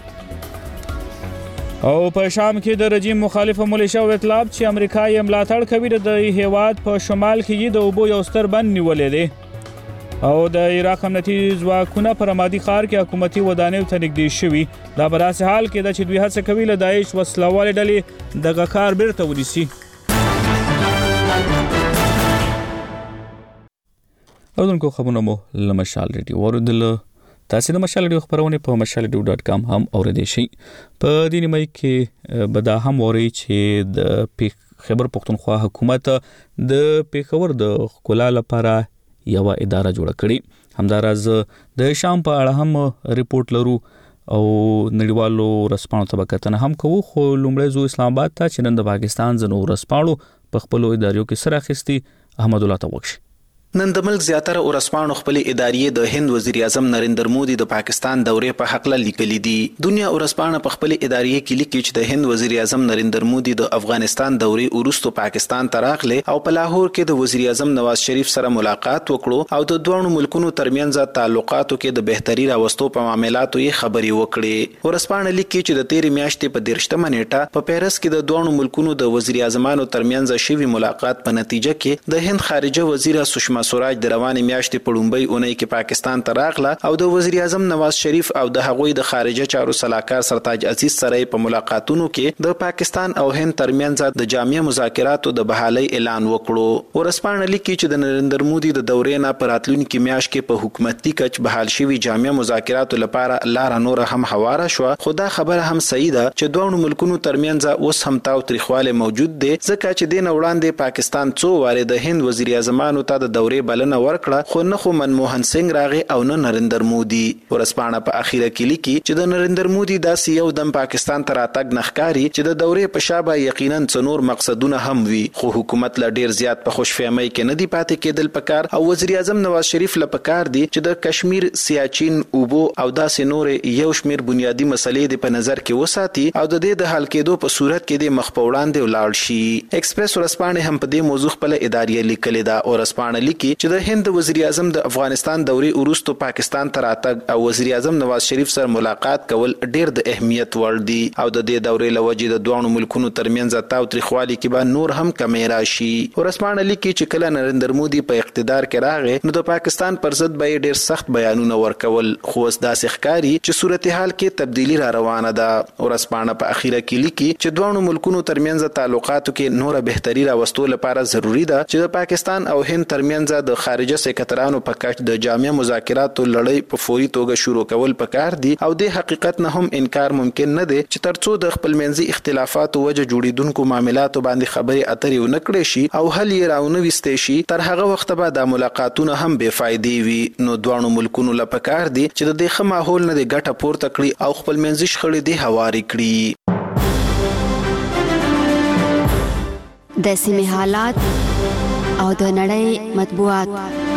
او په شام کې د رژیم مخالفه ملیشه او اطلاع چې امریکا یې ملاتړ کوي د هیواد په شمال کې د اوبو یو ستر بند نیولې دی او د عراق امنیتي ځواکونه پر رمادي ښار کې حکومتي ودانیو ته نږدې شوي. دا په داسې حال کې ده چې دوی هڅه کوي له داعش وسلوالې ډلې دغه کار بیرته ونیسي. اردوونکو خبرونه مو له مشال ریډیو واوریدل. تاسو د مشال ریډیو خبرونه په mashalradio.com هم اوریدئ شئ. په دې نیمه کې به دا هم وری چې د خیبر پختونخوا حکومت د پیښور د ښکلا لپاره یو اداره جوړه کړې. همداراز د شام په اړه هم ریپورت لرو او نړیوالو رسپانو ته کتنه هم کوو. خو لومړی زو اسلام آباد ته چې نن د پاکستان ځنو رسپانو په خپل ادارو کې سره اخیستي احمد الله توکش. نن د ملک زیاتره ورسپانو خپل ادارې د هند وزیر اعظم نریندر مودي د پاکستان دورې په حق لیکلي دي. دنیا ورسپانو په خپل ادارې کې لیکي چې د هند وزیر اعظم نریندر مودي د افغانستان دورې وروسته پاکستان ته راغلی او په لاهور کې د وزیر اعظم نواز شریف سره ملاقات وکړو او د دوه ملکونو ترمنځ تعلقاتو کې د بهتري راوستو په معاملاتو یې خبري وکړي. ورسپانو لیکي چې د تیر میاشتې په 13مه نیټه په پیرس کې د دوه ملکونو د وزیر اعظمانو ترمنځ شوی ملاقات په نتیجه کې د هند خارجه وزیر سشما سوراج د روانې میاشتې په لومبۍ اونۍ کې پاکستان ته راغله او د وزیر اعظم نواز شریف او د هغوی د خارجه چارو سلاکار سرتاج عزیز سره په ملاقاتونو کې د پاکستان او هند ترمنځ د جامع مذاکراتو د بحالۍ اعلان وکړو. ورسپانو لیکي چې د نریندر مودي د دورې نه په راتلونکي میاشت کې په حکومتي کچ بحال شوي جامع مذاکراتو لپاره لار نور هم هواره شو. خو دا خبره هم صحیح ده چې دوه ملکونو ترمنځ اوس هم تاوتریخواله موجود دی ځکه چې د وړاندې پاکستان څو واره د هند وزیر اعظمانو ته د دورې بلنه ورکړه خو نه خو منموهن سنگ راغی او نه نریندر مودي. ورسپانو په اخیره کې لیکي چې د نریندر مودي داسې یو دم پاکستان ته راتګ نخکاری چې د دورې په شابه یقینا څنور مقصدونه هم وي خو حکومت لا ډیر زیات په خوشفهمۍ کې نه دی پاتې کېدل پکار او وزیر اعظم نواز شریف له پکار دی چې د کشمیر سیاچین اوبو او داسې نور یو شمیر بنیادی مسلې د په نظر کې وساتي او د دې د حل کېدو په صورت کې د مخ په وړاندې ولاړ شي. ایکسپریس ورسپانو هم په دې موضوع خپل ادارې لیکلې ده. ورسپانو لیکي چې د هند وزیر اعظم د افغانستان دورې وروسته پاکستان ته راتګ او وزیر اعظم نواز شریف سره ملاقات کول ډیر د اهمیت وړ دي او د دې دورې لوجې د دوه ملکونو ترمنځ تاوتریخوالي کې به نور هم کمی راشي. ورسپانو لیکي چې کله نریندر مودي په اقتدار کې راغی نو د پاکستان پر ضد به ډیر سخت بیانونه ورکول خو اوس داسې ښکاري چې صورتحال کې تبدیلی را روانه ده. ورسپانو په اخیره کې لیکي چې دوه ملکونو ترمنځ تعلقاتو کې نور بهتري راوستو لپاره ضروری ده چې د پاکستان او هند ترمنځ ترمنځ د خارجه سکرټرانو په کچ د جامع مذاکراتو لړۍ په فوري توګه شروع کول پکار دي او د حقیقت نه هم انکار ممکن نه دی چې ترڅو د خپلمنځي اختلافاتو وجه جوړیدونکو معاملاتو باندې خبرې اترې ونکړي شي او حل یې راونه وستې شي تر هغه وخت به د ملاقاتونو هم بے فائدې وي. نو دوه ملکونو لپاره پکار دي چې د دغه ماحول نه د ګټه پورته کړي او خپلمنځي شخړې دي هواري کړي. د سیمې حالات او د نړۍ مطبوعات.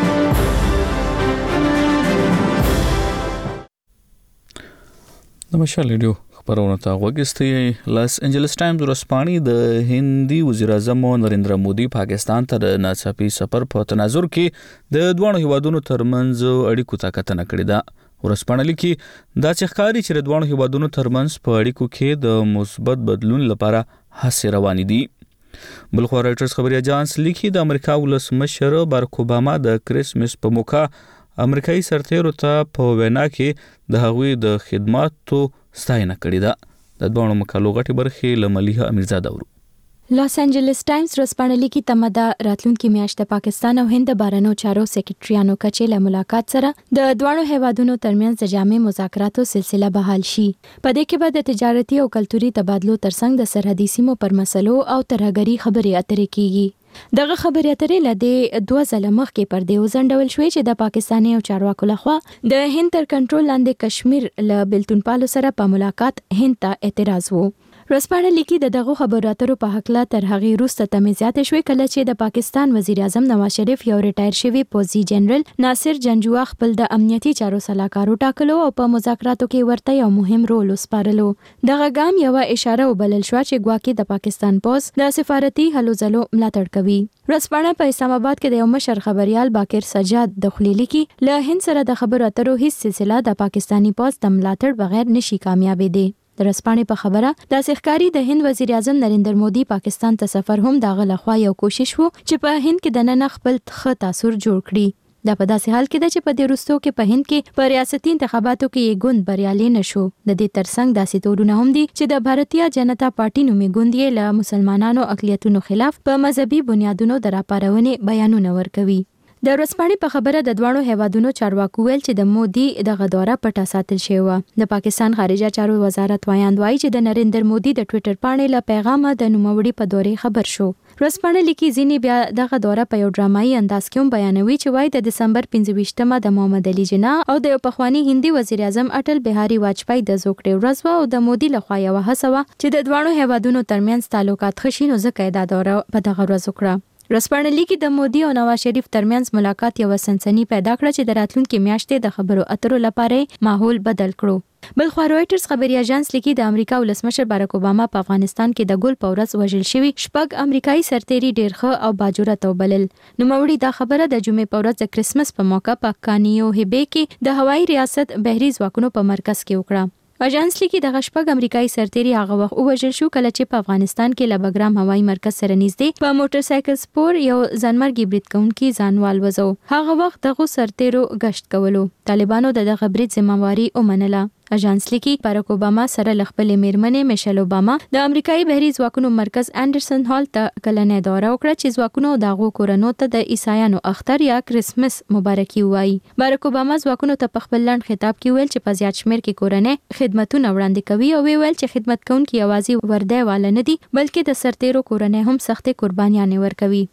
د مشال ریډیو خبرونه ته وګورئ. لاس انجلس ټایمز ورځپاڼې د هندي وزیر اعظم نریندرا مودي پاکستان ته د ناڅاپي سفر په تناظر کې د دوه هیوادونو ترمنځ اړیکو ته کتنه کړې ده. ورځپاڼه لیکي دا چې ښکاري چې د دوه هیوادونو ترمنځ په اړیکو کې د مثبت بدلون لپاره هڅې روانې دي. بلخو رایټرز خبري اژانس لیکي د امریکا ولسمشر باراک اوباما د کریسمس په موقع امریکایي سرتیرو ته په وینا کې د هغوی د خدماتو ستاینه کړې ده. د دوه مکالو غټي برخې له ملیحه امیرزاده ورو. لاس انجلس ټایمز ورځپاڼه لیکي تمدا راتلونکي میاشت د پاکستان او هند بارنو چارو سکرټریانو کچې له ملاقات سره د دوه هیوادونو ترمنځ د جامع مذاکراتو سلسله بحال شي. په دې کې به د تجارتي او کلتوري تبادلو ترڅنګ د سرحدي سیمو پر مسلو او ترهګري خبرې اترې کیږي. دغه خبرې اترې لدې دوه ځله مخکې پر دې وزندول شوې چې د پاکستاني او چارواکو لخوا د هند تر کنټرول لاندې کشمیر له بلتونپالو سره په ملاقات هند ته اعتراض وو. رسپانه لیکي دغه خبرو اترو په حق لا تر هغه وروسته تمې زیاتې شوې کله چې د پاکستان وزیر اعظم نواز شریف یو ریټایر شوی پوځي جنرال ناصر جنجوع خپل د امنیتي چارو سلاکار ټاکلو او په مذاکراتو کې ورته یو مهم رول وسپارلو. دغه ګام یو اشاره وبلل شو چې ګواکې د پاکستان پوز د سفارتي هلو ځلو ملاتړ کوي. رسپانه په اسلام آباد کې د یو مشر خبريال باقر سجاد د خلیلی کې له هند سره د خبرو اترو هیڅ سلسله د پاکستانی پوز د ملاتړ بغیر نشي کامیابې دي. د رسپانې په خبره د سخکاری د هند وزیر اعظم نریندر مودي پاکستان ته سفر هم دغه لخوا یو کوشش وو چې په هند کې د نن خپل ښه تاثیر جوړ کړي. دا په داسې حال کې ده چې په دې وروستو کې په هند کې په ریاستي انتخاباتو کې یې ګوند بریالي نشو. د دې ترڅنګ داسې تورونه هم دي چې د بھارتیا جنتا پارټي نومي ګوند یې له مسلمانانو اقلیتونو خلاف په مذهبي بنیادونو د راپارونې بیانونه ورکوي. د ورځپاڼې په خبره د دوه هیوادونو چارواکو ویل چې د مودي دغه دوره پټه ساتل شوی و. د پاکستان خارجه چارو وزارت وایي چې د نریندر مودي د ټوئیټر پاڼې له پیغامه د نوموړي په دورې خبر شو. ورځپاڼه لیکي ځینې بیا دغه دوره په یو ډرامایي انداز کې هم بیانوي چې وایي د دسمبر 25مه د محمد علي جناح او د پخوانی هندي وزیر اعظم اټل بهاري واجپای د زوکړې ورځ و او د مودي لخوا یو هڅه و چې د دوه هیوادونو ترمنځ تعلقات ښه شي نو ځکه دا دوره په دغه ورځ وکړه. رسپانه لیکي د مودي او نواز شریف ترمنځ ملاقات یو سنسنی پیدا کړ چې د راتلونکي میاشتې د خبرو اترو لپاره ماحول بدل کړو. بلخو رويټرز خبري اژانس لیکي د امریکا ولسمشر باراک اوباما په افغانستان کې د ګل پورس وژل شوی شپږ امریکایي سرتیري ډیر ښه او باجوړه توبلل. نو موري دا خبره د جمعې پورس د کریسمس په موقع په کانیو هبه کې د هوایي ریاست بحري ځواکونو په مرکز کې وکړه. اژانس لیکي د شپږ امریکایي سرتیري هغه وخت وژل شو کله چې په افغانستان کې له بګرام هوایي مرکز سره نږدې په موټر سایکل سپور یو ځانمرګي برید کوونکي ځانوال وځو. هغه وخت دغه سرتیرو گشت کولو. طالبانو دغه برید ذمہواری ومنله. اژانس لیکي باراک اوباما سره خپلې میرمنې میشل اوباما د امریکایي بحري ځواکونو مرکز انډرسن هال ته کلنې دوره وکړه چې ځواکونو دغه کورونو ته د عیسایانو اختر یا کریسمس مبارکي وایي. باراک اوباما ځواکونو ته په خپل لاند خطاب کې ویل چې په زیات شمېر کې کورنۍ خدماتونه وړاندې کوي او ویل چې خدمت کوونکي یوازې ورده والا نه دي بلکې د سرتیرو کورنۍ هم سختې قربانیانې ورکوي.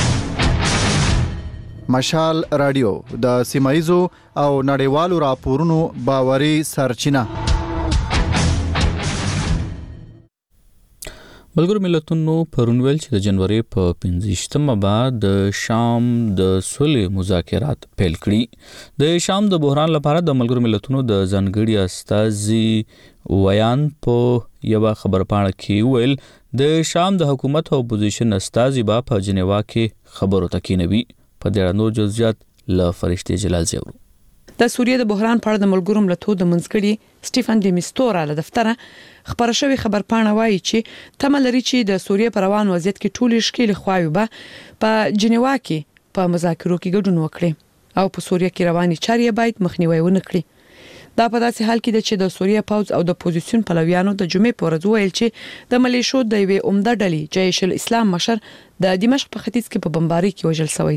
مشال رادیو د سیمایزو او نړیوالو راپورونو باوري سرچینه. ملګرو ملتونو پرون ویل چې د جنوري په 15مه بعد د شام د صلح مذاکرات پیل کړي. د شام د بحران لپاره د ملګرو ملتونو د ځانګړي استازي ویان په یو خبرپاڼه کې ویل د شام د حکومت او اپوزیشن استازي په جنیوا کې خبرو تکینوي. په دې اړه نور جزئیات له فرشتي جلال زیورو. د سوریې د بحران په اړه د ملګرو ملتونو د منځګړي سټيفن ډي میستورا له دفتره خبر شوی خبرپاڼه وایي چې تمه لري چې د سوریې پر روان وضعیت کې ټول اشکال خواوي به په جنیوا کې په مذاکرو کې ګډون وکړي او په سوریې کې رواني چارې باید مخنیوي ونکړي. دا په داسې حال کې ده چې د سوریې پوز او د اپوزیسیون پلویانو د جمعې په ورځ ویل چې د ملیشو د یوې عمده ډلې جیش الاسلام مشر د دمشق په ختیځ کې په بمباري کې وژل شوی دی.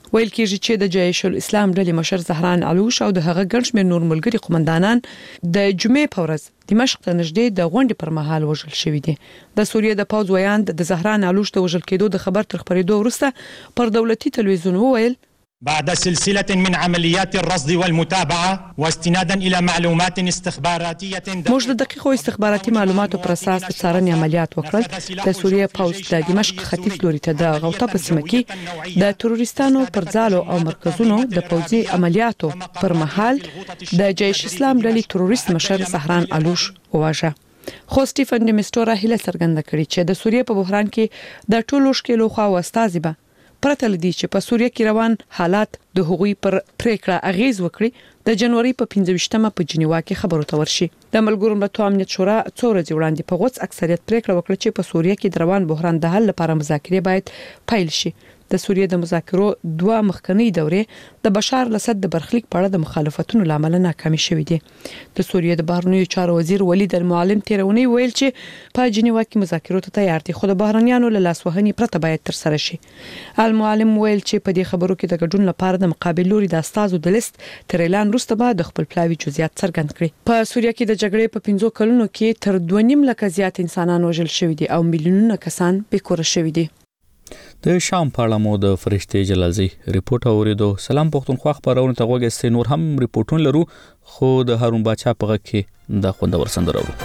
ویل کېږي چې د جیش الاسلام ډلې مشر زهران علوش او د هغه ګڼ شمېر نور ملګري قومندانان د جمعې په ورځ دمشق ته نږدې د غونډې پر مهال وژل شوي دي. د سوریې د پوځ ویاند د زهران علوش د وژل کېدو د خبر تر خبرېدو وروسته پر دولتي تلویزیون وویل بعد سلسلة من عمليات الرصد والمتابعة واستنادا إلى معلومات استخباراتية موږ د دقیقو استخباراتي معلوماتو پر اساس د څارنې عملیات وکړل. د سوریې پوځ د دمشق ختیځ لوري ته د غوطه په سیمه کې د تروریستانو پر ځالو او مرکزونو د پوځي عملیاتو پر مهال د جیش اسلام ډلې تروریست مشر زهران علوش وواژه. خو سټیفن ډي میسټورا هیله څرګنده کړې چې د سوریې په بحران کې د ټولو شکلو خواو استازي به پرته لدی چې په سوریه کې روان حالات د هغوی پر پریکړه اغیز وکړي د جنوري په 15مه په جنیوا کې خبرو ته ورشي. د ملګرو ملتونو امنیت شورا څو ورځې وړاندې په غوڅ اکثریت پریکړه وکړه چې په سوریه کې د روان بحران د حل لپاره مذاکرې باید پیل شي. د سوریې د مذاکرو دوه مخکنی دورې د بشار الاسد د برخلیک په اړه د مخالفتونو لامل ناکامي شوې دي. د سوریې د بهرنیو چارو وزیر ولید المعلم تیرونی ویل چې په جنیوا کې مذاکرو ته تیار دي خو د بهرنیانو له لاسوهنې پرته باید تر سره شي. المعلم ویل چې په دې خبرو کې د ګډون لپاره د مقابل لوري د استازو د لیست تر اعلان وروسته به د خپل پلاوي جزئیات څرګند کړي. په سوریه کې د جګړې په 15 کلونو کې تر 2.5 لک زیات انسانان وژل شوي دي او میلیونونه کسان بېکوره شوي دي. د شام په اړه مو د فرشتې جلالزی ریپورت اوریدو. سلام پښتونخوا خبرونه ته غوږی نور هم ریپورتونه لرو خو د هارون باچا په غږ کې د خوندور سندره ورو.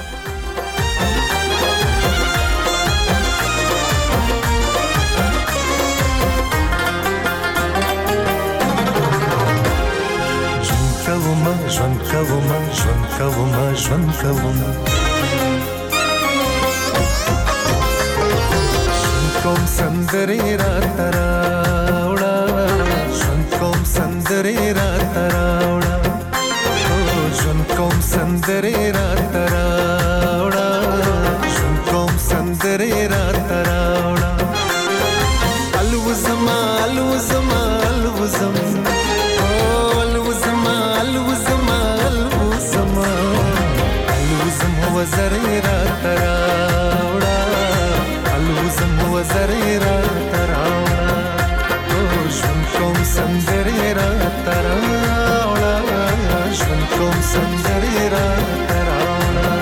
ژوند کوم کوم سندرې را تراوړه ژوند کوم سندرې را تراوړه ژوند کوم سندرې را تراوړه ژوند کوم سندرې را تراوړه الوزما الوزما الوزم الوزما الوزما الوزما الوزم وزرې را تراوړه الوزم وزرې را تراوړه ژوند کوم سندرې را تراوړه ژوند کوم سندرې را تراوړه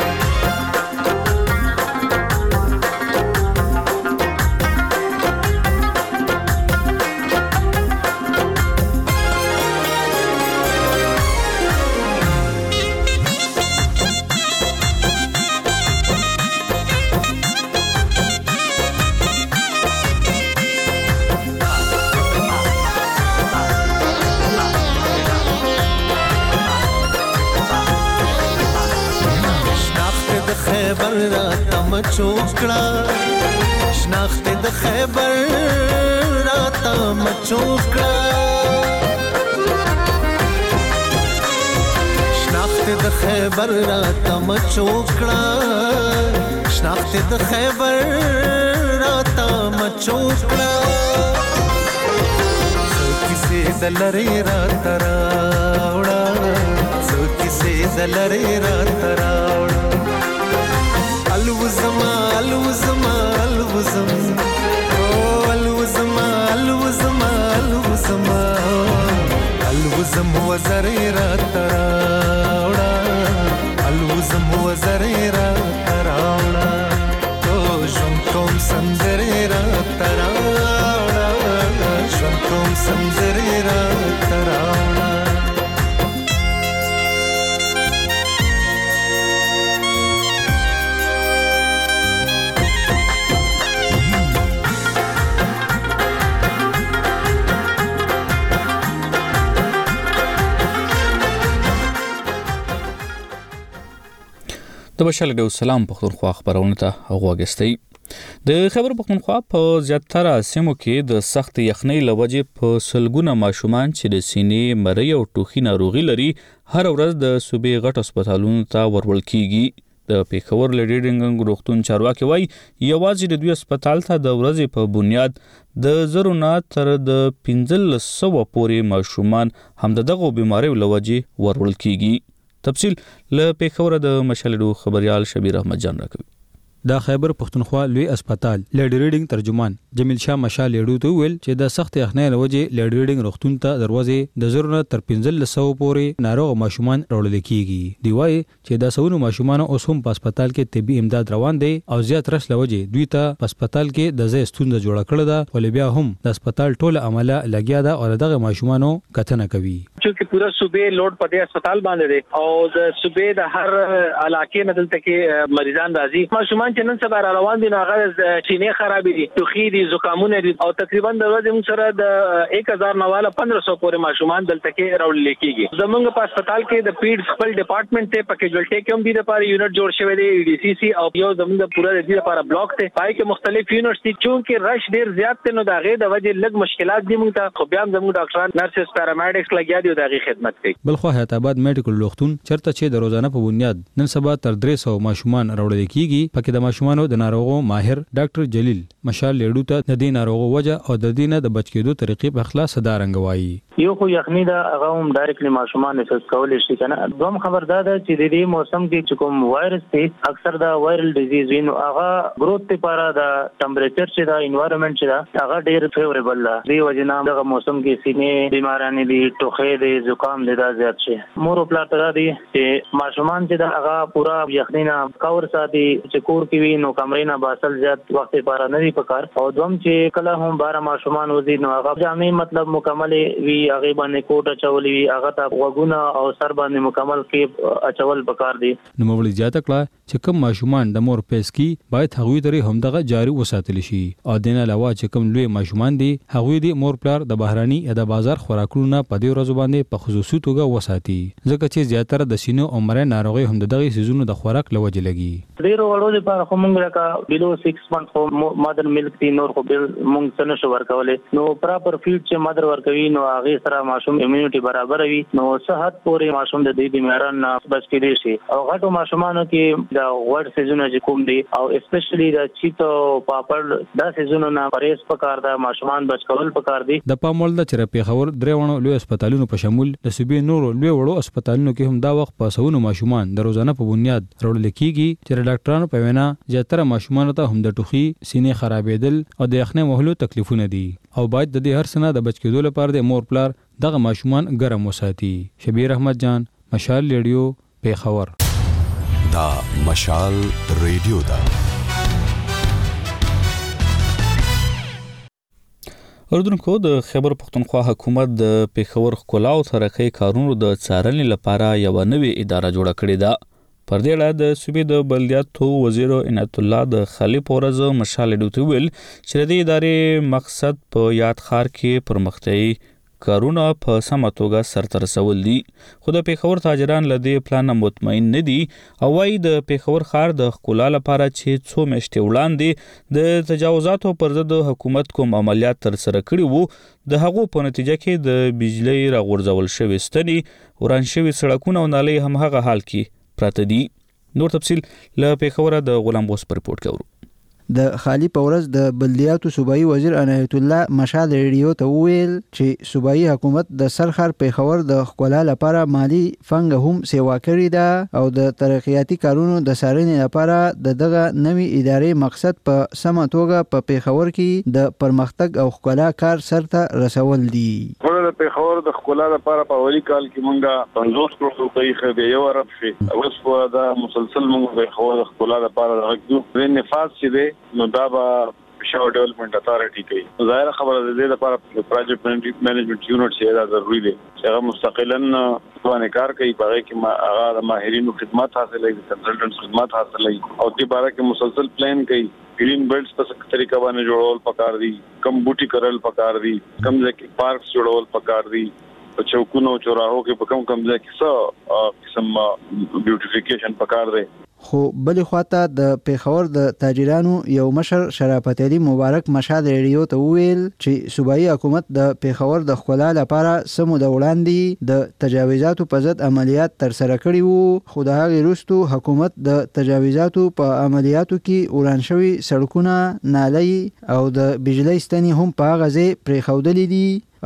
خیبر را تم چوکړه شناخت د خیبر را تم چوکړه شناخت د خیبر را تم چوکړه شناخت د خیبر را تم چوکړه کیسه دلری را تراوړه کیسه دلری را تراوړه الوزما الوزما الوزم الوزما الوزما الوزما الوزم وزرې را تراوړه الوزم وزرې را تراوړه ژوند کوم سندرې را تراوړه ژوند کوم سندرې را تراوړه د بشل ډیو سلام پښتونخوا خبرونه ته غوږی. د خبر پښتونخوا په زیاتره سیمو کې د سخت یخنۍ لوجې په سلګونه ماشومان چې د سینې مرۍ او ټوخي ناروغي لري هر ورځ د صوبې غټ هسپتالونو ته ورول کیږي. د پیښور لیډینګ روغتون چارواکي وایي یوازې د دوی هسپتال ته د ورځې په بنیاد د 0 نه تر د 1500 پورې ماشومان هم دغه بیماریو لوجې ورول کیږي. تفصیل له پیښور د مشالډو خبريال شبیر احمد جان راکوي. د خیبر پښتونخوا لوی هسپتال لیډ ریډینګ ترجمان جمیل شاه مشال لیډو ته ویل چې د سخت یخنۍ لوجه لیډ ریډینګ روغتون ته دروازې د زرونه تر 1500 پورې ناروغ ماشومان راوړل کیږي دی وایي چې د سونو ماشومان اوس هم په هسپتال کې طبي امداد روان دي او زیات رش لوجه دوی ته په هسپتال کې د ځای ستونزه جوړه کړې ده ولې بیا هم د هسپتال ټول عمله لګیا ده او دغه ماشومانو کتنه کوي چې پورا صوبې لوډ په دې هسپتال باندې دي او د صوبې د هر علاقې نه دلته کې مریضان راځي ماشومان چې نن سبا روان دي هغه چینه خراب دي توخي دي زکامونه دي او تقریبا د ورځې موږ سره د 1000 نواله 1500 پورې ماشومان دلته کې راوړل کېږي زمونږ په هسپتال کې د پیډز خپل ډپارټمنټ ته په کیجوالټي کې هم دي د لپاره یونټ جوړ شوی دی ډي سی سی او یو زمونږ پورا د دې لپاره بلاک ته پای کې مختلف یونټس دي چې رش ډیر زیات ته نو دغه د وجه لږ مشکلات دي موږ ته خو بیا زموږ ډاکټران نرسز پیرامیډکس لګیا دي او دغه خدمت کوي بلخو حیات آباد میډیکل روغتون چرته چې د روزانه په بنیاد نن سبا تر 300 ماشومان راوړل کیږي پکې د ماشومانو د ناروغو ماهر ډاکټر جلیل مشال لیډو ته د دې ناروغو وجه او د دې نه د بچ کېدو طریقې په خلاص صدارنګ وایي یو خو یخنی دا هغه هم ډایرکټلی ماشومان احساس کولای شي کنه دوم خبردار ده چې د دې موسم کې چې کوم وایرس دی اکثر دا وایرل ډیزیز وینو هغه گروث لپاره دا ټمپریچر چې دا انوایرنمنت چې دا هغه ډیر فیوریبل ده دی وجنه دغه موسم کې سینې بیمارانه دي ټوخې دي زکام دي دا زیات شي مور او پلار ته دي چې ماشومان چې دا هغه پورا یخنینا کور ساتي چې کور کې وي نو کمرې نه باسل زیات وخت لپاره نه دی پکار او دوم چې کله هم بار ماشومان وزي نو هغه جامې مطلب مکمل وي هغه باندې کوټه چولې وي هغه ته وګونه او سر باندې مکمل کې اچول پکار دي نو مولي زیاته کړه چې کوم ماشومان د مور پیس کې باید هغوی درې همدغه جاری وساتل شي او دینه علاوه چې کوم لوی ماشومان دي هغوی د مور پلار د بهراني یا د بازار خوراکونو نه په دې ورځ باندې په خصوصي توګه وساتي ځکه چې زیاتره د سینو او مرۍ ناروغي هم دغه سيزونو د خوراک لوجه لګي ډیر وړو لپاره خو موږ لکه بلو 6 منث خو مادر ملک دی نور خو بل موږ څنګه شو ورکولې نو پراپر فیډ چې مادر ورکوي نو هغه سره ماشوم امیونټي برابر وي نو صحت پورې ماشوم د دې بیمارانو نه بچ کېدي شي او غټو ماشومانو کې دا وړ سيزونه چې کوم دي او اسپیشلی دا چیتو پاپړ دا سيزونه نه پرېس پکار دا ماشومان بچ کول پکار دي د پامول د چرپی خبر دروانو لوی هسپتالونو په شمول د صوبې نور لوی وړو هسپتالونو کې هم دا وخت په سونو ماشومان د روزانه په بنیاد راوړل کیږي چې ډاکټرانو په وینا زیاتره ماشومان ته هم د ټوخي سینې خرابېدل او د یخنۍ وهلو تکلیفونه دي او باید د دې هر سنه د بچ کېدو لپاره د مور پلار دغه ماشومان ګرم وساتي شبیر احمد جان مشال ریډیو پیښور دا مشال ریډیو دا اردوونکو د خیبر پښتونخوا حکومت د پیښور ښکلا او ترقۍ کارونو د څارنې لپاره یو نوې اداره جوړه کړې ده پر دې اړه د صوبې د بلدیاتو وزیر عنایت الله د خلیف ورځ مشال ډوټ ویل چې د ادارې مقصد په یاد خار کې پرمختیايي کارونه په سمه توګه سرته رسول دي خو د پیښور تاجران له دې پلان مطمئن نه دي او وايي د پیښور ښار د ښکلا لپاره چې څو میاشتې وړاندې د تجاوزاتو پر ضد حکومت کوم عملیات ترسره کړي وو د هغو په نتیجه کې د بجلی راغورځول شوې ستنې وران شوي سړکونه او نالۍ هم هغه حال کې پراته دي نور تفصیل له پیښوره د غلام غوث پر رپورټ کوو د خالی پورز د بلدیاتو صوبایي وزیر عنایت الله مشال ریډیو ته ویل چې صوبایي حکومت د سرخر پیښور د ښکلا لپاره مالی فنګ هم سیوا کړی ده او د ترقیاتي کارونو د څارنې لپاره دغه نوې ادارې مقصد په سمه توګه په پیښور کې د پرمختګ او ښکلا کار سرته رسول دي د پیښور د ښکلا لپاره په اولی کال کې مونږه 50 کروڑ روپۍ خبرې یو رب شي اوس په دا مسلسل مونږ د پیښور د ښکلا لپاره راغلو د نفاذ چې دی نو دا به شاو ډیولپمنٹ اتارټي کوي ظاهر خبره ده د لپاره پروجیکټ مینجمنت یونټ چې دا ضروری دی چې هغه مستقلاً باندې کار کوي په کې هغه د ماهرینو خدمات حاصلوي د کنسلټنټ خدمات حاصلوي او د باره کې مسلسل پلان کوي گرین بیلټس په طریقه باندې جوړول پکار دي کم بوټي کرل پکار دي کم ځکه پارکس جوړول پکار دي په چوکونو چوراهو کې په کم ځای کې څه قسم بیوټیفیکیشن پکار دی خو بل خواته د پیښور د تاجرانو یو مشر شرافت علي مبارک مشال ریډیو ته ویل چې صوبایي حکومت د پیښور د ښکلا لپاره سمو د وړاندې د تجاوزاتو په ضد عملیات ترسره کړي وو خو د هغې وروستو حکومت د تجاوزاتو په عملیاتو کې وران شوي سړکونه نالۍ او د بجلی ستنې هم په هغه ځای پرېښودلې دي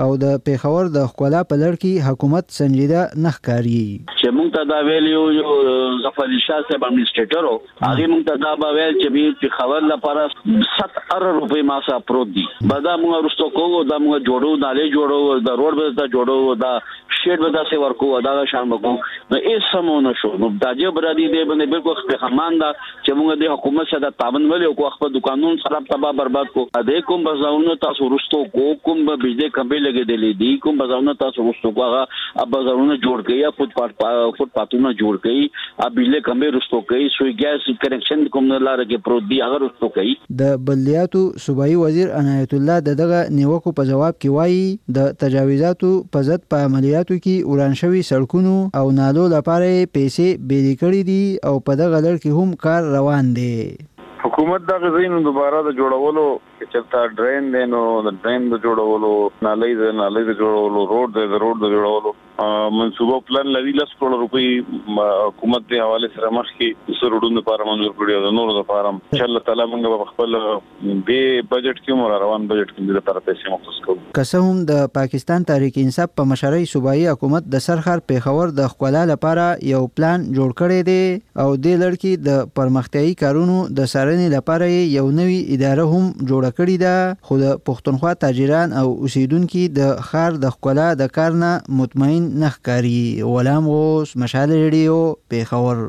او د پیښور د ښکلا په لړ کې حکومت سنجیده نه ښکاري. چې موږ ته دا ویلیو یو ظفر علي شاه صاحب امنیسټریټر هغه موږ ته دا ویل چې پیښور لپاره 70 روپۍ ماسه پروت دي. بعدا موږ رستو کوو دا موږ جوړو نالې جوړو دا روډ به دا جوړو دا شیډ به دا سي ورکو دا شان وکړو نو هیڅ سمونه شو. نو دا چې برادي دی باندې بالکل خپخمان دا چې موږ د حکومت سره تعاون ولې کو خپل دکانونو خراب تباہ برباد کو د کوم بازارونو تاسو رستو کوم به بجلی کمبې لګېدلې دي کوم بازارونو تاسو رستو کو هغه بازارونه جوړ کړي فوټ پاتونه جوړ کړي بجلی کمبې رستو کړي سوی ګیس کنیکشن کوم لاره کې پروت دي هغه رستو کړي. د بلدیاتو صوبایي وزیر عنایت الله دغه نیوکو په جواب کې وایي د تجاوزاتو په ضد په عملیاتو کې وران شوي سړکونو او نالو لپاره پیسې بیرې کړې دي او په دغه لړ کې هم کار روان دی. حکومت دا غزین دوباره د جوړولو چلتا ډرین دی نو د ډرین د جوړولو نالۍ د جوړولو روډ د جوړولو منصوبه پلان لري 10 کروڑ روپۍ حکومت د حواله سره مخ کې سرودونو لپاره منظور کړی او د نورو لپاره ان شاء الله تعالی موږ په خپل به بجټ کې مور روان بجټ کې د لپاره پیسې مخصوص کوو. قسم د پاکستان تحریک انصاف په مشرۍ صوبایي حکومت د سرخر پیښور د ښکلا لپاره یو پلان جوړ کړی دی او د لړ کې د پرمختیايي کارونو د څارنې لپاره یو نوی اداره هم جوړه کړې ده خو د پښتونخوا تاجران او اوسیدونکو د ښار د ښکلا د کار نه مطمئن نه ښکاري. غلام غوث مشال ریډیو پیښور.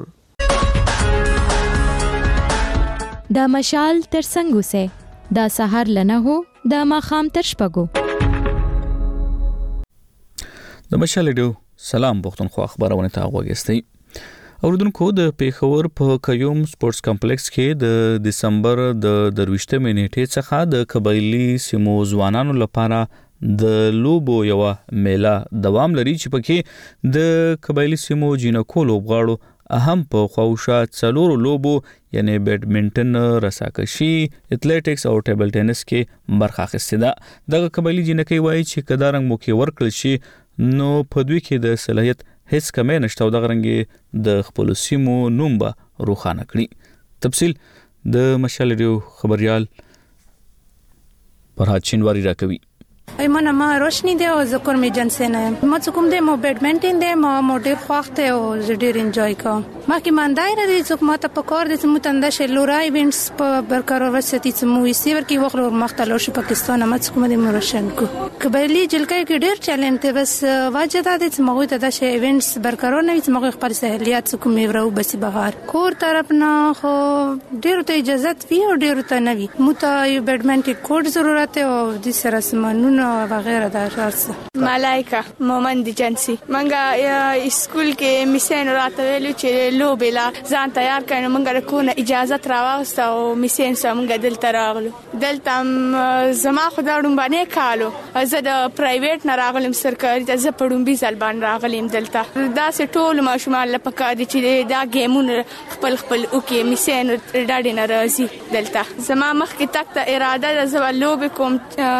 د مشال تر څنګه سه د سحر لنه هو د ماخام تر شپګو. د مشال ریډیو سلام پښتونخوا خبرونه ته وګورئ. اوردونکو د پیښور په کیوم سپورتس کمپلیکس کې د دسمبر د 23 نیټې څخه د قبایلی سیمو ځوانانو لپاره د لوبو یو میله دوام لري چې پکې د قبایلی سیمو جینکو لوبغاړو اهم په خوښه څلور لوبو یعنی بیډمنټن، رساکشي، اتلیټکس او ټیبل ټینس کې برخه اخیستې ده. دغه قبایلی جینکې وایي چې کدارنګ مو کې ورکړل شي نو په دوی کې د صلاحیت هیڅ کمې نشته او دغه رنګ د خپل سیمو نوم به روښانه کړي. تفصیل د مشال ریډیو خبريال فرهاد چینواری راکوي. ایمانه ما روشنی دی او ذکر می جنسنه ما څوم دی مو بیډمنټن دی ما ډیر خوښته او ډیر انجوای کوم. ما کې ماندای را دي څوک ما ته پکور دي چې متنده شلورا ایونټس په برقرار وساتي چې مو یې ور کې وخت مختلف شو پاکستان ما څوم دی روشن کو قبایلی جلکې کې ډیر چیلنج دی بس واجه دا دي چې موږ ته د ایونټس برقرار نه وي چې موږ خپل سہولیات څوک می ورو بس بهر کور طرف نه خو ډیر ته اجازه وی او ډیر ته نه وي مو ته یو بیډمنټن کوډ ضرورت او د سره سمانونه وغیرہ دا شارسه. ملائکه مومند جنسی منګه اسکول کې میسین راته ویلو چې لوبلا ځان تیار کړم منګه کو اجازه راوسته او میسین سره منګه دلته راغلو دلته زما خداړم باندې کالو زه د پرایویټ نه راغلم سرکاري ته زه پړم بي ځلبان راغلم دلته دا سه ټول ماشومان لپاره دي چې دا گیمونه خپل او کې میسین ډاډي ناراضي دلته زما مخ کې تک ته اراده د زو لوب کوم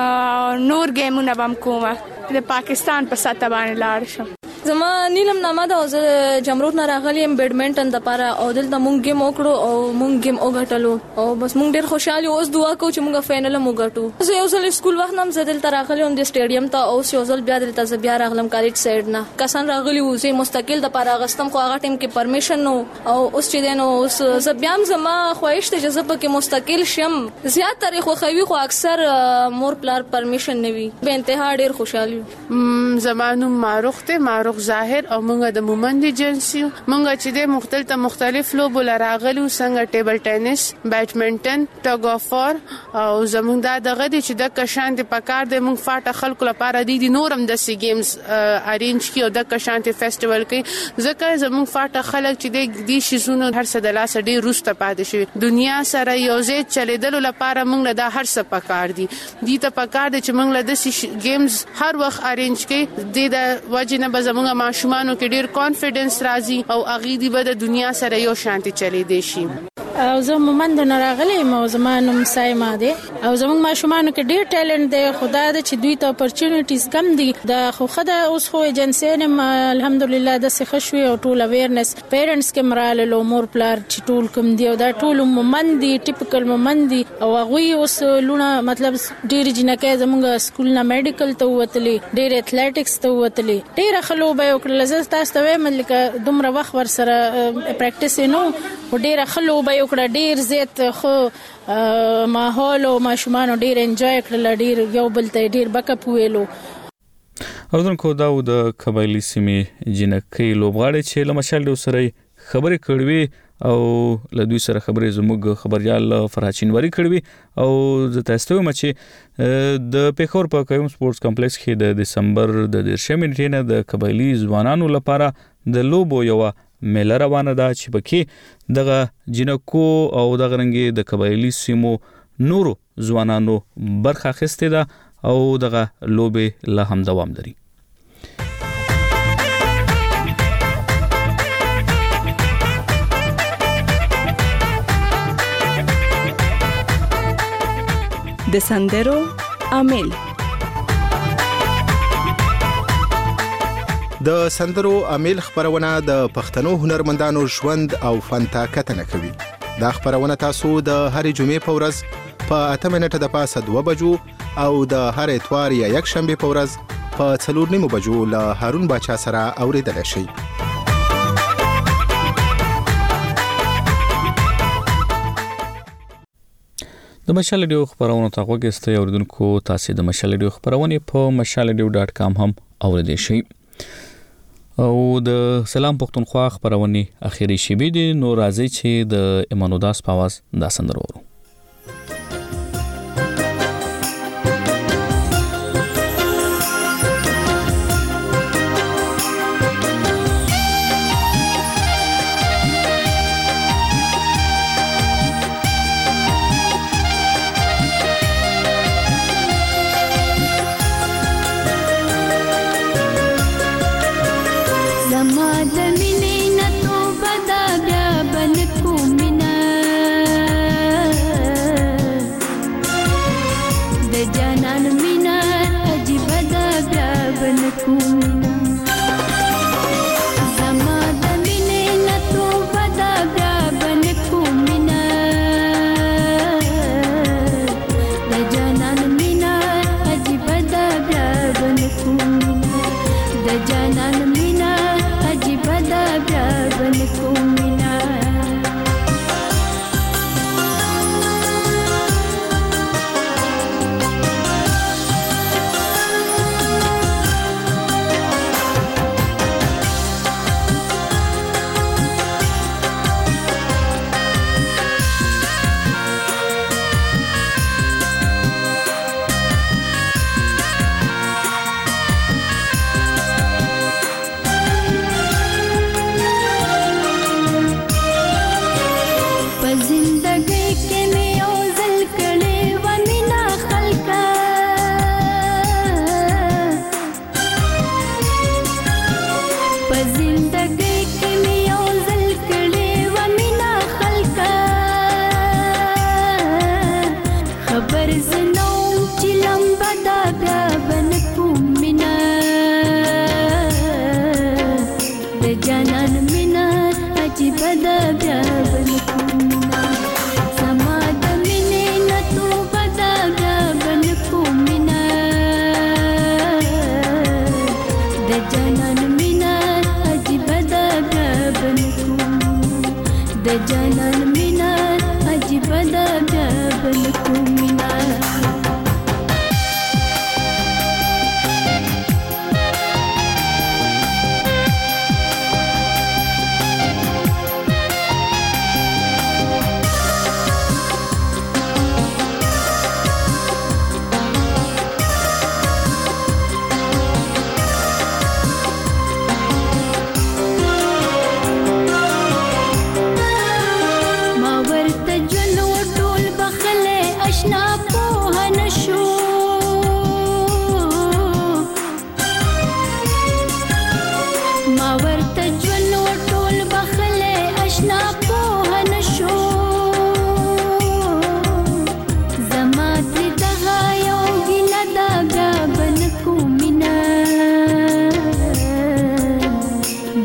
نور گیمونه بم کومه د پاکستان په ساته باندې لاړ شم. زما نیلم نامه دا اوس جمرود نه راغلیم بیډمنټن د لپاره او دلته مونږ گیم وکړو او مونږ گیم وګټلو او بس مونږ ډیر خوشاله اوس دعا کوو چې مونږ فائنل مو ګټو. زه یو ځل سکول وخت نم زه دلته راغلم د سټیډیم ته او یو ځل بیا دلته زه بیا راغلم کالج سایډ نه کسان راغلی و زه مستقل د لپاره غستم خو هغه ټیم کې پرمیشن نو او اوس چې دینو اوس زه بیا زما خواهش ته جذب کې مستقل شم زیات تاریخ خو خوي خو اکثر مور پلار پرمیشن نوي به انتها ډیر خوشاله. زمانو معروف ظاهر او مونږ د مومند جنسي مونږ چې د مختلف لوبو لراغلو څنګه ټیبل ټینس، بیډمنټن، ټگ اف وار او زمونږ د دغه چې د کشانت پکار د مونږ فاټه خلکو لپاره دي نورم د سی گیمز ارینج کی او د کشانت فیسټیوال کې ځکه زمونږ فاټه خلک چې د شیزونو هر څه د لاس ډیر روسته پاتې شي دنیا سره یو ځای چلیدلو لپاره مونږ د هر څه پکار دي د پکار دي چې مونږ له د گیمز هر وخت ارینج کې د وجنه به زمونږ ماشومانو کې ډیر کانفیډنس راځي او اغه دی به د دنیا سره یو شانتي چلی دی شي. او زه مومند نه راغلی او زما نوم سایما دی او زموږ ماشومان کې ډیر ټیلنټ دی خدای دې چې دوی ته اپورچونټیز کم دي د خو خدای اوس خو ایجنسیان الحمدلله د څه خوشوي او ټول اویرنس پیرنټس کې مراله لو مور پلار چې ټول کوم دی او دا ټول مومند دي ټیپیکل مومند دي او هغه اوس لونه مطلب ډیر جنکه زموږ سکول نه میډیکل ته وتلی ډیر ایتھلیټکس ته وتلی ډیر خلو به وکړل زه تاسو ته وایم لکه دومره وخت ور سره پریکټیس نو ډیر خلو به وکړه ډیر زیات خو ماحول او ماشومان ډیر انجوای کړل ډیر یو بل ته ډیر بکپ ویلو اردن کو داود قبایلی سیمه جنکې لوبغاړي چې لمشال ډو سره خبرې کړوي او له دوی سره خبرې زموږ خبريال فرحچینواری کړوي او زه تاسو ته مچ د پیښور په کوم سپورتس کمپلیکس کې د دسمبر د 10 نیټه د قبایلی ځوانانو لپاره د لوبو یو میله روانه ده چې پکې دغه جنکو او دغه رنګي د قبایلی سیمو نورو ځوانانو برخه اخیسته ده او دغه لوبه لا هم دوام لري د سندرو عامل د سندرو عامل خبرونه د پښتنو هنرمندانو ژوند او فن ته کتنه کوي دا خبرونه تاسو د هرې جمعې په ورځ په 8 منټه د پاسه 2 بجو او د هر اتوار یا یک شنبه په ورځ په 4 بجو له هارون باچا سره اوریدل شي د مشال ډیو خبرونه تاسو کې اوریدونکو تاسو د مشال ډیو خبرونه په mashalradio.com هم اوریدئ شئ او د سلام پښتونخوا خبرونه اخیری شیبې دي نو راځي چې د ایمانوداس پاواز دا سندرو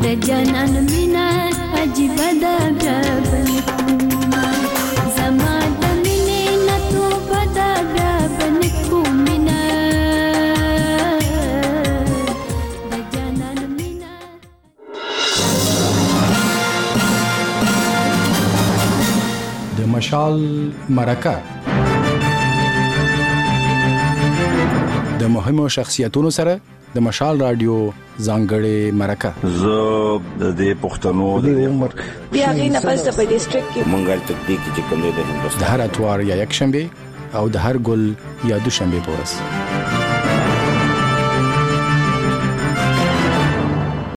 د جانان مینا عجیب ده بنکوما زما د مینې نه توبه ده بنکومینا د جانان مینا. د مشال مرکه د مهمو شخصیتونو سره د مشال رادیو ځانګړې مرکه. زه د دې پښتنو د عمر بیا غینه پس په ډیسټریکټ کې مونږه تدقیق چې کوم د هندوستان د هر اتوار یا یک شنبه او د هر ګل یا دوشنبه په ورځ